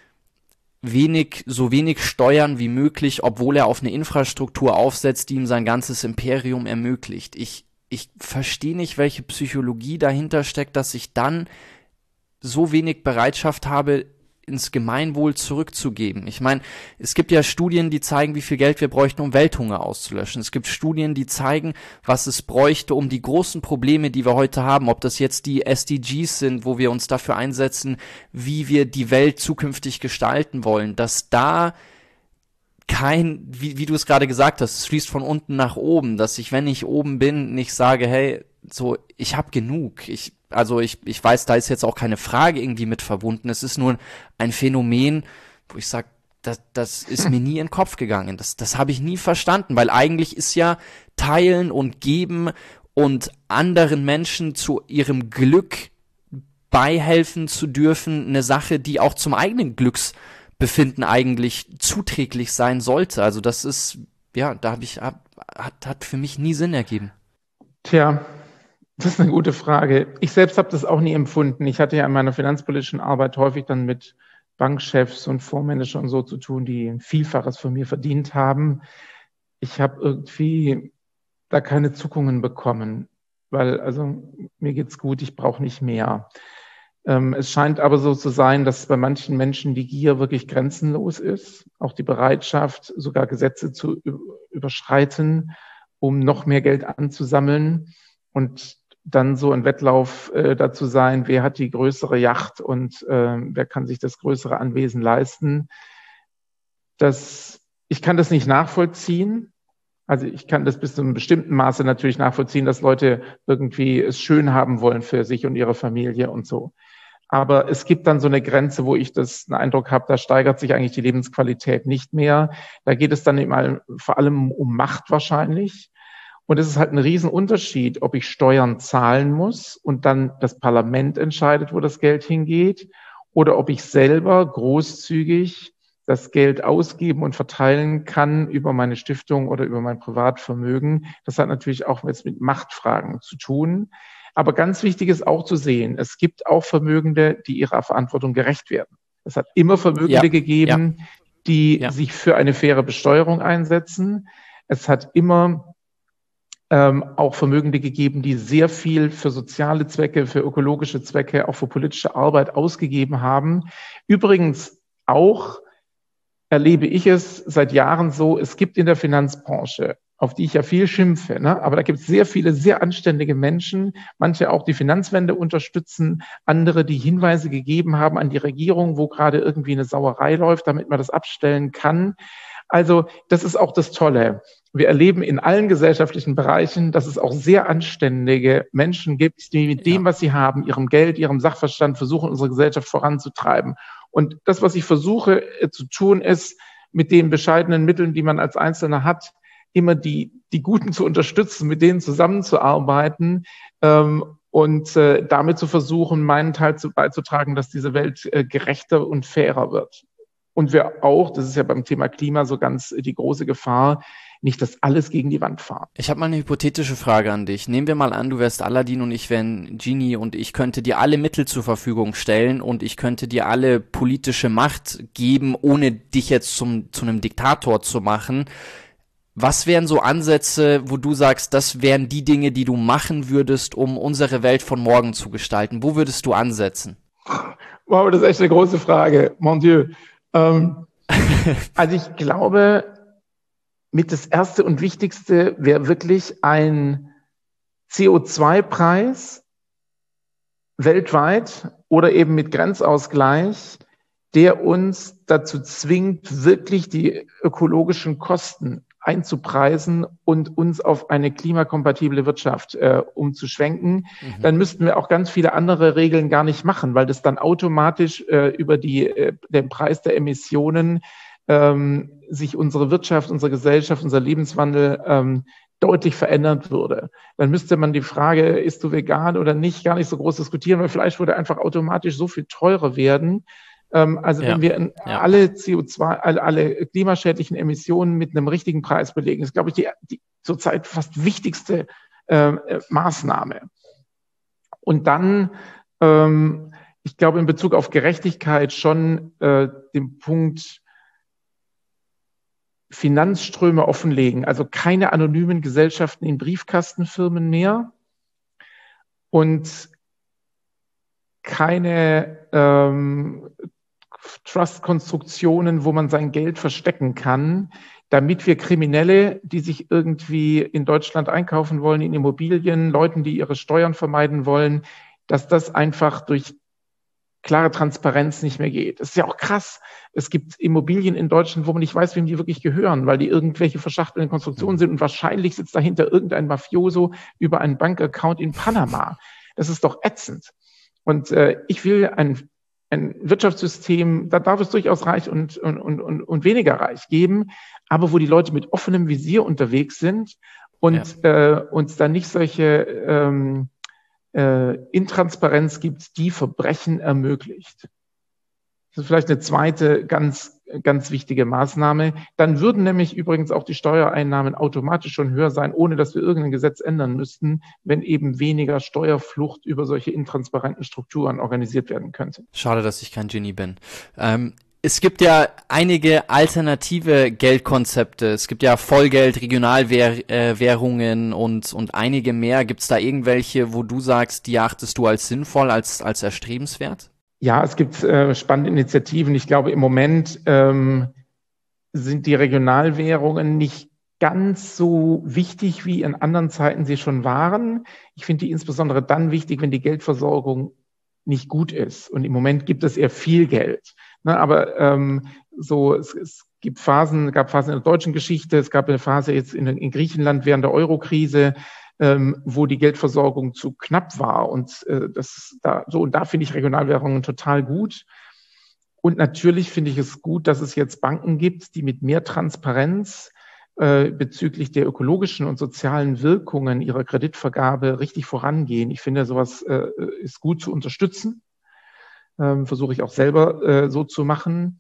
wenig, so wenig Steuern wie möglich, obwohl er auf eine Infrastruktur aufsetzt, die ihm sein ganzes Imperium ermöglicht. Ich, ich verstehe nicht, welche Psychologie dahinter steckt, dass ich dann so wenig Bereitschaft habe, ins Gemeinwohl zurückzugeben. Ich meine, es gibt ja Studien, die zeigen, wie viel Geld wir bräuchten, um Welthunger auszulöschen. Es gibt Studien, die zeigen, was es bräuchte, um die großen Probleme, die wir heute haben, ob das jetzt die S D Gs sind, wo wir uns dafür einsetzen, wie wir die Welt zukünftig gestalten wollen, dass da kein, wie, wie du es gerade gesagt hast, es fließt von unten nach oben, dass ich, wenn ich oben bin, nicht sage, hey, so, ich habe genug. Ich, also ich, ich weiß, da ist jetzt auch keine Frage irgendwie mit verbunden. Es ist nur ein Phänomen, wo ich sage, das, das ist mir nie in den Kopf gegangen. Das, das habe ich nie verstanden, weil eigentlich ist ja Teilen und Geben und anderen Menschen zu ihrem Glück beihelfen zu dürfen eine Sache, die auch zum eigenen Glücksbefinden eigentlich zuträglich sein sollte. Also das ist, ja, da habe ich, hat, hat für mich nie Sinn ergeben. Tja, das ist eine gute Frage. Ich selbst habe das auch nie empfunden. Ich hatte ja in meiner finanzpolitischen Arbeit häufig dann mit Bankchefs und Fondsmanagern und so zu tun, die ein Vielfaches von mir verdient haben. Ich habe irgendwie da keine Zuckungen bekommen, weil also mir geht's gut, ich brauche nicht mehr. Ähm, es scheint aber so zu sein, dass bei manchen Menschen die Gier wirklich grenzenlos ist, auch die Bereitschaft, sogar Gesetze zu überschreiten, um noch mehr Geld anzusammeln und dann so ein Wettlauf äh, dazu sein, wer hat die größere Yacht und äh, wer kann sich das größere Anwesen leisten. Das, ich kann das nicht nachvollziehen. Also ich kann das bis zu einem bestimmten Maße natürlich nachvollziehen, dass Leute irgendwie es schön haben wollen für sich und ihre Familie und so. Aber es gibt dann so eine Grenze, wo ich das einen Eindruck habe, da steigert sich eigentlich die Lebensqualität nicht mehr. Da geht es dann eben vor allem um Macht wahrscheinlich. Und es ist halt ein Riesenunterschied, ob ich Steuern zahlen muss und dann das Parlament entscheidet, wo das Geld hingeht, oder ob ich selber großzügig das Geld ausgeben und verteilen kann über meine Stiftung oder über mein Privatvermögen. Das hat natürlich auch jetzt mit Machtfragen zu tun. Aber ganz wichtig ist auch zu sehen, es gibt auch Vermögende, die ihrer Verantwortung gerecht werden. Es hat immer Vermögende ja, gegeben, ja. die ja. sich für eine faire Besteuerung einsetzen. Es hat immer Ähm, auch Vermögende gegeben, die sehr viel für soziale Zwecke, für ökologische Zwecke, auch für politische Arbeit ausgegeben haben. Übrigens auch erlebe ich es seit Jahren so, es gibt in der Finanzbranche, auf die ich ja viel schimpfe, ne? Aber da gibt es sehr viele sehr anständige Menschen, manche auch die Finanzwende unterstützen, andere, die Hinweise gegeben haben an die Regierung, wo gerade irgendwie eine Sauerei läuft, damit man das abstellen kann. Also das ist auch das Tolle. Wir erleben in allen gesellschaftlichen Bereichen, dass es auch sehr anständige Menschen gibt, die mit dem, was sie haben, ihrem Geld, ihrem Sachverstand versuchen, unsere Gesellschaft voranzutreiben. Und das, was ich versuche äh, zu tun, ist, mit den bescheidenen Mitteln, die man als Einzelner hat, immer die, die Guten zu unterstützen, mit denen zusammenzuarbeiten ähm, und äh, damit zu versuchen, meinen Teil zu, beizutragen, dass diese Welt äh, gerechter und fairer wird. Und wir auch, das ist ja beim Thema Klima so ganz äh, die große Gefahr, nicht das alles gegen die Wand fahren. Ich habe mal eine hypothetische Frage an dich. Nehmen wir mal an, du wärst Aladdin und ich wären Genie und ich könnte dir alle Mittel zur Verfügung stellen und ich könnte dir alle politische Macht geben, ohne dich jetzt zum zu einem Diktator zu machen. Was wären so Ansätze, wo du sagst, das wären die Dinge, die du machen würdest, um unsere Welt von morgen zu gestalten? Wo würdest du ansetzen? Wow, das ist echt eine große Frage. Mon Dieu. Ähm, also ich glaube, mit das Erste und Wichtigste wäre wirklich ein C O zwei Preis weltweit oder eben mit Grenzausgleich, der uns dazu zwingt, wirklich die ökologischen Kosten einzupreisen und uns auf eine klimakompatible Wirtschaft äh, umzuschwenken. Mhm. Dann müssten wir auch ganz viele andere Regeln gar nicht machen, weil das dann automatisch äh, über die, äh, den Preis der Emissionen ähm, sich unsere Wirtschaft, unsere Gesellschaft, unser Lebenswandel ähm, deutlich verändern würde. Dann müsste man die Frage, isst du vegan oder nicht, gar nicht so groß diskutieren, weil Fleisch würde einfach automatisch so viel teurer werden. Also ja, wenn wir in ja. alle C O zwei, alle, alle klimaschädlichen Emissionen mit einem richtigen Preis belegen, ist, glaube ich, die, die zurzeit fast wichtigste äh, Maßnahme. Und dann, ähm, ich glaube, in Bezug auf Gerechtigkeit schon äh, den Punkt Finanzströme offenlegen, also keine anonymen Gesellschaften in Briefkastenfirmen mehr und keine ähm, Trust-Konstruktionen, wo man sein Geld verstecken kann, damit wir Kriminelle, die sich irgendwie in Deutschland einkaufen wollen, in Immobilien, Leuten, die ihre Steuern vermeiden wollen, dass das einfach durch klare Transparenz nicht mehr geht. Das ist ja auch krass. Es gibt Immobilien in Deutschland, wo man nicht weiß, wem die wirklich gehören, weil die irgendwelche verschachtelten Konstruktionen sind und wahrscheinlich sitzt dahinter irgendein Mafioso über einen Bankaccount in Panama. Das ist doch ätzend. Und äh, ich will ein Ein Wirtschaftssystem, da darf es durchaus reich und, und, und, und weniger reich geben, aber wo die Leute mit offenem Visier unterwegs sind und ja. äh, uns da nicht solche ähm, äh, Intransparenz gibt, die Verbrechen ermöglicht. Das ist vielleicht eine zweite ganz, ganz wichtige Maßnahme. Dann würden nämlich übrigens auch die Steuereinnahmen automatisch schon höher sein, ohne dass wir irgendein Gesetz ändern müssten, wenn eben weniger Steuerflucht über solche intransparenten Strukturen organisiert werden könnte. Schade, dass ich kein Genie bin. Ähm Es gibt ja einige alternative Geldkonzepte. Es gibt ja Vollgeld, Regionalwährungen und und einige mehr. Gibt es da irgendwelche, wo du sagst, die achtest du als sinnvoll, als als erstrebenswert? Ja, es gibt äh, spannende Initiativen. Ich glaube, im Moment ähm, sind die Regionalwährungen nicht ganz so wichtig, wie in anderen Zeiten sie schon waren. Ich finde die insbesondere dann wichtig, wenn die Geldversorgung nicht gut ist. Und im Moment gibt es eher viel Geld. Ne, aber ähm, so es, es gibt Phasen, gab Phasen in der deutschen Geschichte, es gab eine Phase jetzt in, in Griechenland während der Euro-Krise, ähm, wo die Geldversorgung zu knapp war. Und äh, das da so und da finde ich Regionalwährungen total gut. Und natürlich finde ich es gut, dass es jetzt Banken gibt, die mit mehr Transparenz äh, bezüglich der ökologischen und sozialen Wirkungen ihrer Kreditvergabe richtig vorangehen. Ich finde, sowas äh, ist gut zu unterstützen. Ähm, versuche ich auch selber äh, so zu machen.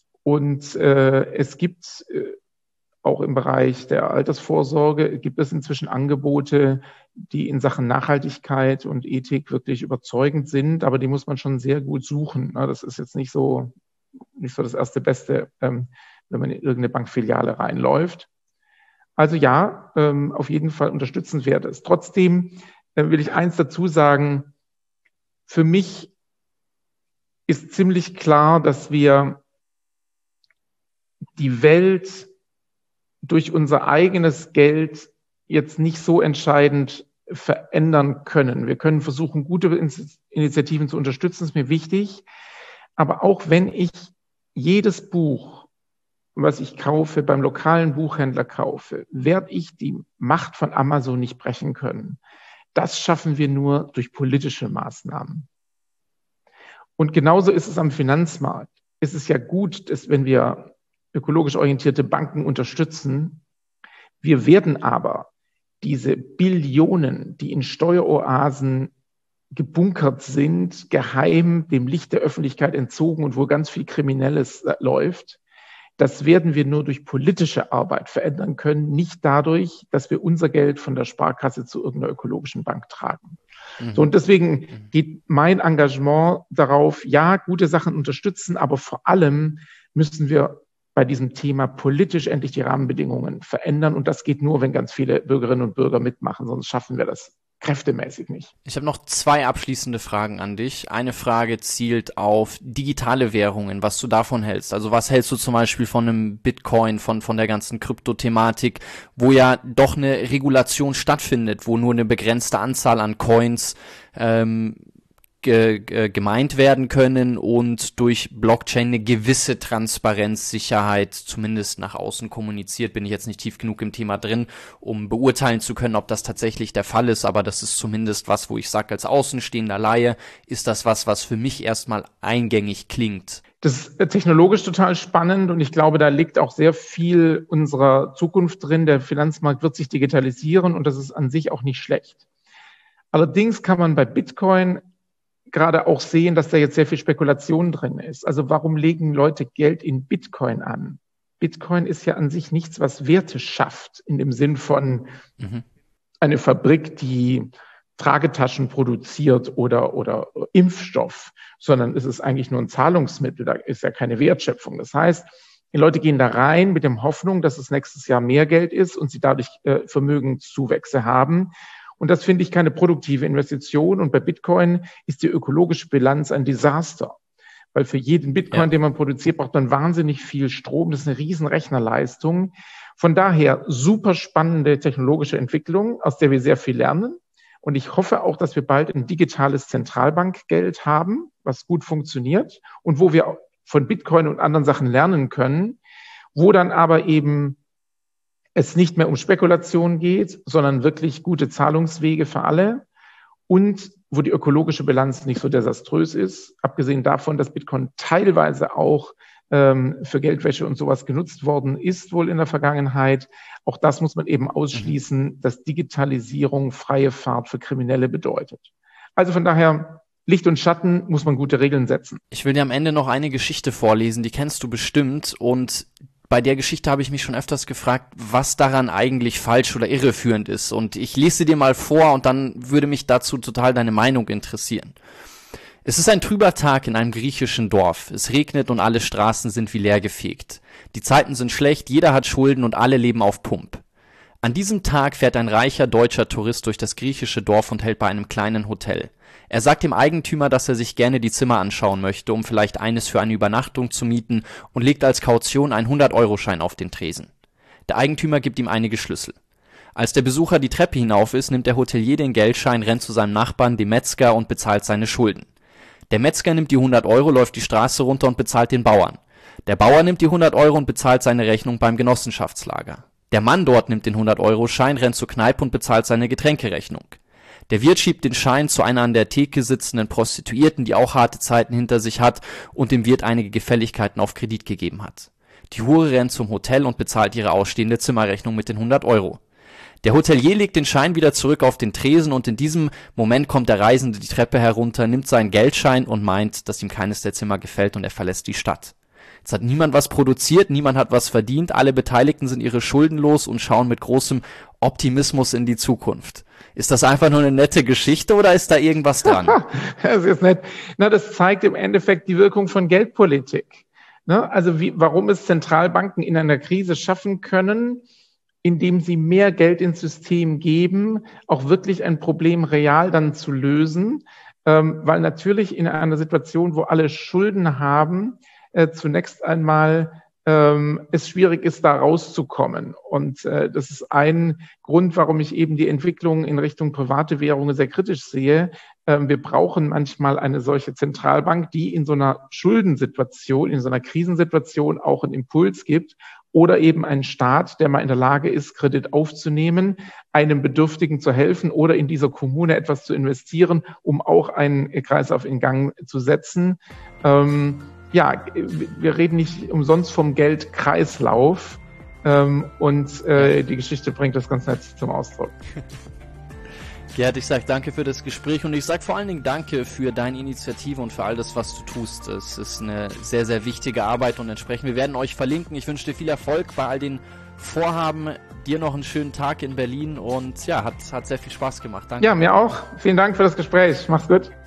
Und äh, es gibt äh, auch im Bereich der Altersvorsorge, gibt es inzwischen Angebote, die in Sachen Nachhaltigkeit und Ethik wirklich überzeugend sind, aber die muss man schon sehr gut suchen. Das ist jetzt nicht so, nicht so das erste Beste, ähm, wenn man in irgendeine Bankfiliale reinläuft. Also ja, ähm, auf jeden Fall unterstützenswert ist. Trotzdem äh, will ich eins dazu sagen, für mich ist ziemlich klar, dass wir die Welt durch unser eigenes Geld jetzt nicht so entscheidend verändern können. Wir können versuchen, gute Initiativen zu unterstützen, ist mir wichtig. Aber auch wenn ich jedes Buch, was ich kaufe, beim lokalen Buchhändler kaufe, werde ich die Macht von Amazon nicht brechen können. Das schaffen wir nur durch politische Maßnahmen. Und genauso ist es am Finanzmarkt. Es ist ja gut, dass, wenn wir ökologisch orientierte Banken unterstützen, wir werden aber diese Billionen, die in Steueroasen gebunkert sind, geheim dem Licht der Öffentlichkeit entzogen und wo ganz viel Kriminelles läuft, das werden wir nur durch politische Arbeit verändern können, nicht dadurch, dass wir unser Geld von der Sparkasse zu irgendeiner ökologischen Bank tragen. Mhm. So, und deswegen geht mein Engagement darauf, ja, gute Sachen unterstützen, aber vor allem müssen wir bei diesem Thema politisch endlich die Rahmenbedingungen verändern. Und das geht nur, wenn ganz viele Bürgerinnen und Bürger mitmachen, sonst schaffen wir das kräftemäßig nicht. Ich habe noch zwei abschließende Fragen an dich. Eine Frage zielt auf digitale Währungen, was du davon hältst. Also was hältst du zum Beispiel von einem Bitcoin, von von der ganzen Kryptothematik, wo ja doch eine Regulation stattfindet, wo nur eine begrenzte Anzahl an Coins ähm, ge, ge, gemeint werden können und durch Blockchain eine gewisse Transparenz, Sicherheit zumindest nach außen kommuniziert. Bin ich jetzt nicht tief genug im Thema drin, um beurteilen zu können, ob das tatsächlich der Fall ist, aber das ist zumindest was, wo ich sage, als außenstehender Laie ist das was, was für mich erstmal eingängig klingt. Das ist technologisch total spannend und ich glaube, da liegt auch sehr viel unserer Zukunft drin. Der Finanzmarkt wird sich digitalisieren und das ist an sich auch nicht schlecht. Allerdings kann man bei Bitcoin gerade auch sehen, dass da jetzt sehr viel Spekulation drin ist. Also warum legen Leute Geld in Bitcoin an? Bitcoin ist ja an sich nichts, was Werte schafft, in dem Sinn von mhm. eine Fabrik, die Tragetaschen produziert oder, oder Impfstoff, sondern es ist eigentlich nur ein Zahlungsmittel, da ist ja keine Wertschöpfung. Das heißt, die Leute gehen da rein mit der Hoffnung, dass es nächstes Jahr mehr Geld ist und sie dadurch äh, Vermögenszuwächse haben. Und das finde ich keine produktive Investition. Und bei Bitcoin ist die ökologische Bilanz ein Desaster. Weil für jeden Bitcoin, ja. den man produziert, braucht man wahnsinnig viel Strom. Das ist eine riesen Rechnerleistung. Von daher super spannende technologische Entwicklung, aus der wir sehr viel lernen. Und ich hoffe auch, dass wir bald ein digitales Zentralbankgeld haben, was gut funktioniert und wo wir von Bitcoin und anderen Sachen lernen können, wo dann aber eben es nicht mehr um Spekulation geht, sondern wirklich gute Zahlungswege für alle und wo die ökologische Bilanz nicht so desaströs ist. Abgesehen davon, dass Bitcoin teilweise auch ähm, für Geldwäsche und sowas genutzt worden ist, wohl in der Vergangenheit. Auch das muss man eben ausschließen, dass Digitalisierung freie Fahrt für Kriminelle bedeutet. Also von daher, Licht und Schatten muss man gute Regeln setzen. Ich will dir am Ende noch eine Geschichte vorlesen, die kennst du bestimmt und bei der Geschichte habe ich mich schon öfters gefragt, was daran eigentlich falsch oder irreführend ist. Und ich lese sie dir mal vor und dann würde mich dazu total deine Meinung interessieren. Es ist ein trüber Tag in einem griechischen Dorf. Es regnet und alle Straßen sind wie leer gefegt. Die Zeiten sind schlecht, jeder hat Schulden und alle leben auf Pump. An diesem Tag fährt ein reicher deutscher Tourist durch das griechische Dorf und hält bei einem kleinen Hotel. Er sagt dem Eigentümer, dass er sich gerne die Zimmer anschauen möchte, um vielleicht eines für eine Übernachtung zu mieten und legt als Kaution einen hundert-Euro-Schein auf den Tresen. Der Eigentümer gibt ihm einige Schlüssel. Als der Besucher die Treppe hinauf ist, nimmt der Hotelier den Geldschein, rennt zu seinem Nachbarn, dem Metzger, und bezahlt seine Schulden. Der Metzger nimmt die hundert Euro, läuft die Straße runter und bezahlt den Bauern. Der Bauer nimmt die hundert Euro und bezahlt seine Rechnung beim Genossenschaftslager. Der Mann dort nimmt den hundert-Euro-Schein, rennt zur Kneipe und bezahlt seine Getränkerechnung. Der Wirt schiebt den Schein zu einer an der Theke sitzenden Prostituierten, die auch harte Zeiten hinter sich hat und dem Wirt einige Gefälligkeiten auf Kredit gegeben hat. Die Hure rennt zum Hotel und bezahlt ihre ausstehende Zimmerrechnung mit den hundert Euro. Der Hotelier legt den Schein wieder zurück auf den Tresen und in diesem Moment kommt der Reisende die Treppe herunter, nimmt seinen Geldschein und meint, dass ihm keines der Zimmer gefällt und er verlässt die Stadt. Jetzt hat niemand was produziert, niemand hat was verdient, alle Beteiligten sind ihre Schulden los und schauen mit großem Optimismus in die Zukunft. Ist das einfach nur eine nette Geschichte oder ist da irgendwas dran? Das ist nett. Na, das zeigt im Endeffekt die Wirkung von Geldpolitik. Ne? Also wie, warum es Zentralbanken in einer Krise schaffen können, indem sie mehr Geld ins System geben, auch wirklich ein Problem real dann zu lösen. Ähm, weil natürlich in einer Situation, wo alle Schulden haben, äh, zunächst einmal ähm, es schwierig ist, da rauszukommen. Und äh, das ist ein Grund, warum ich eben die Entwicklung in Richtung private Währungen sehr kritisch sehe. Ähm, wir brauchen manchmal eine solche Zentralbank, die in so einer Schuldensituation, in so einer Krisensituation auch einen Impuls gibt. Oder eben ein Staat, der mal in der Lage ist, Kredit aufzunehmen, einem Bedürftigen zu helfen oder in dieser Kommune etwas zu investieren, um auch einen Kreislauf in Gang zu setzen. Ähm, ja, wir reden nicht umsonst vom Geldkreislauf. Ähm, und äh, die Geschichte bringt das ganz nett zum Ausdruck. Gerhard, ich sage danke für das Gespräch und ich sage vor allen Dingen danke für deine Initiative und für all das, was du tust. Es ist eine sehr, sehr wichtige Arbeit und entsprechend, wir werden euch verlinken. Ich wünsche dir viel Erfolg bei all den Vorhaben. Dir noch einen schönen Tag in Berlin und ja, hat, hat sehr viel Spaß gemacht. Danke. Ja, mir auch. Vielen Dank für das Gespräch. Mach's gut.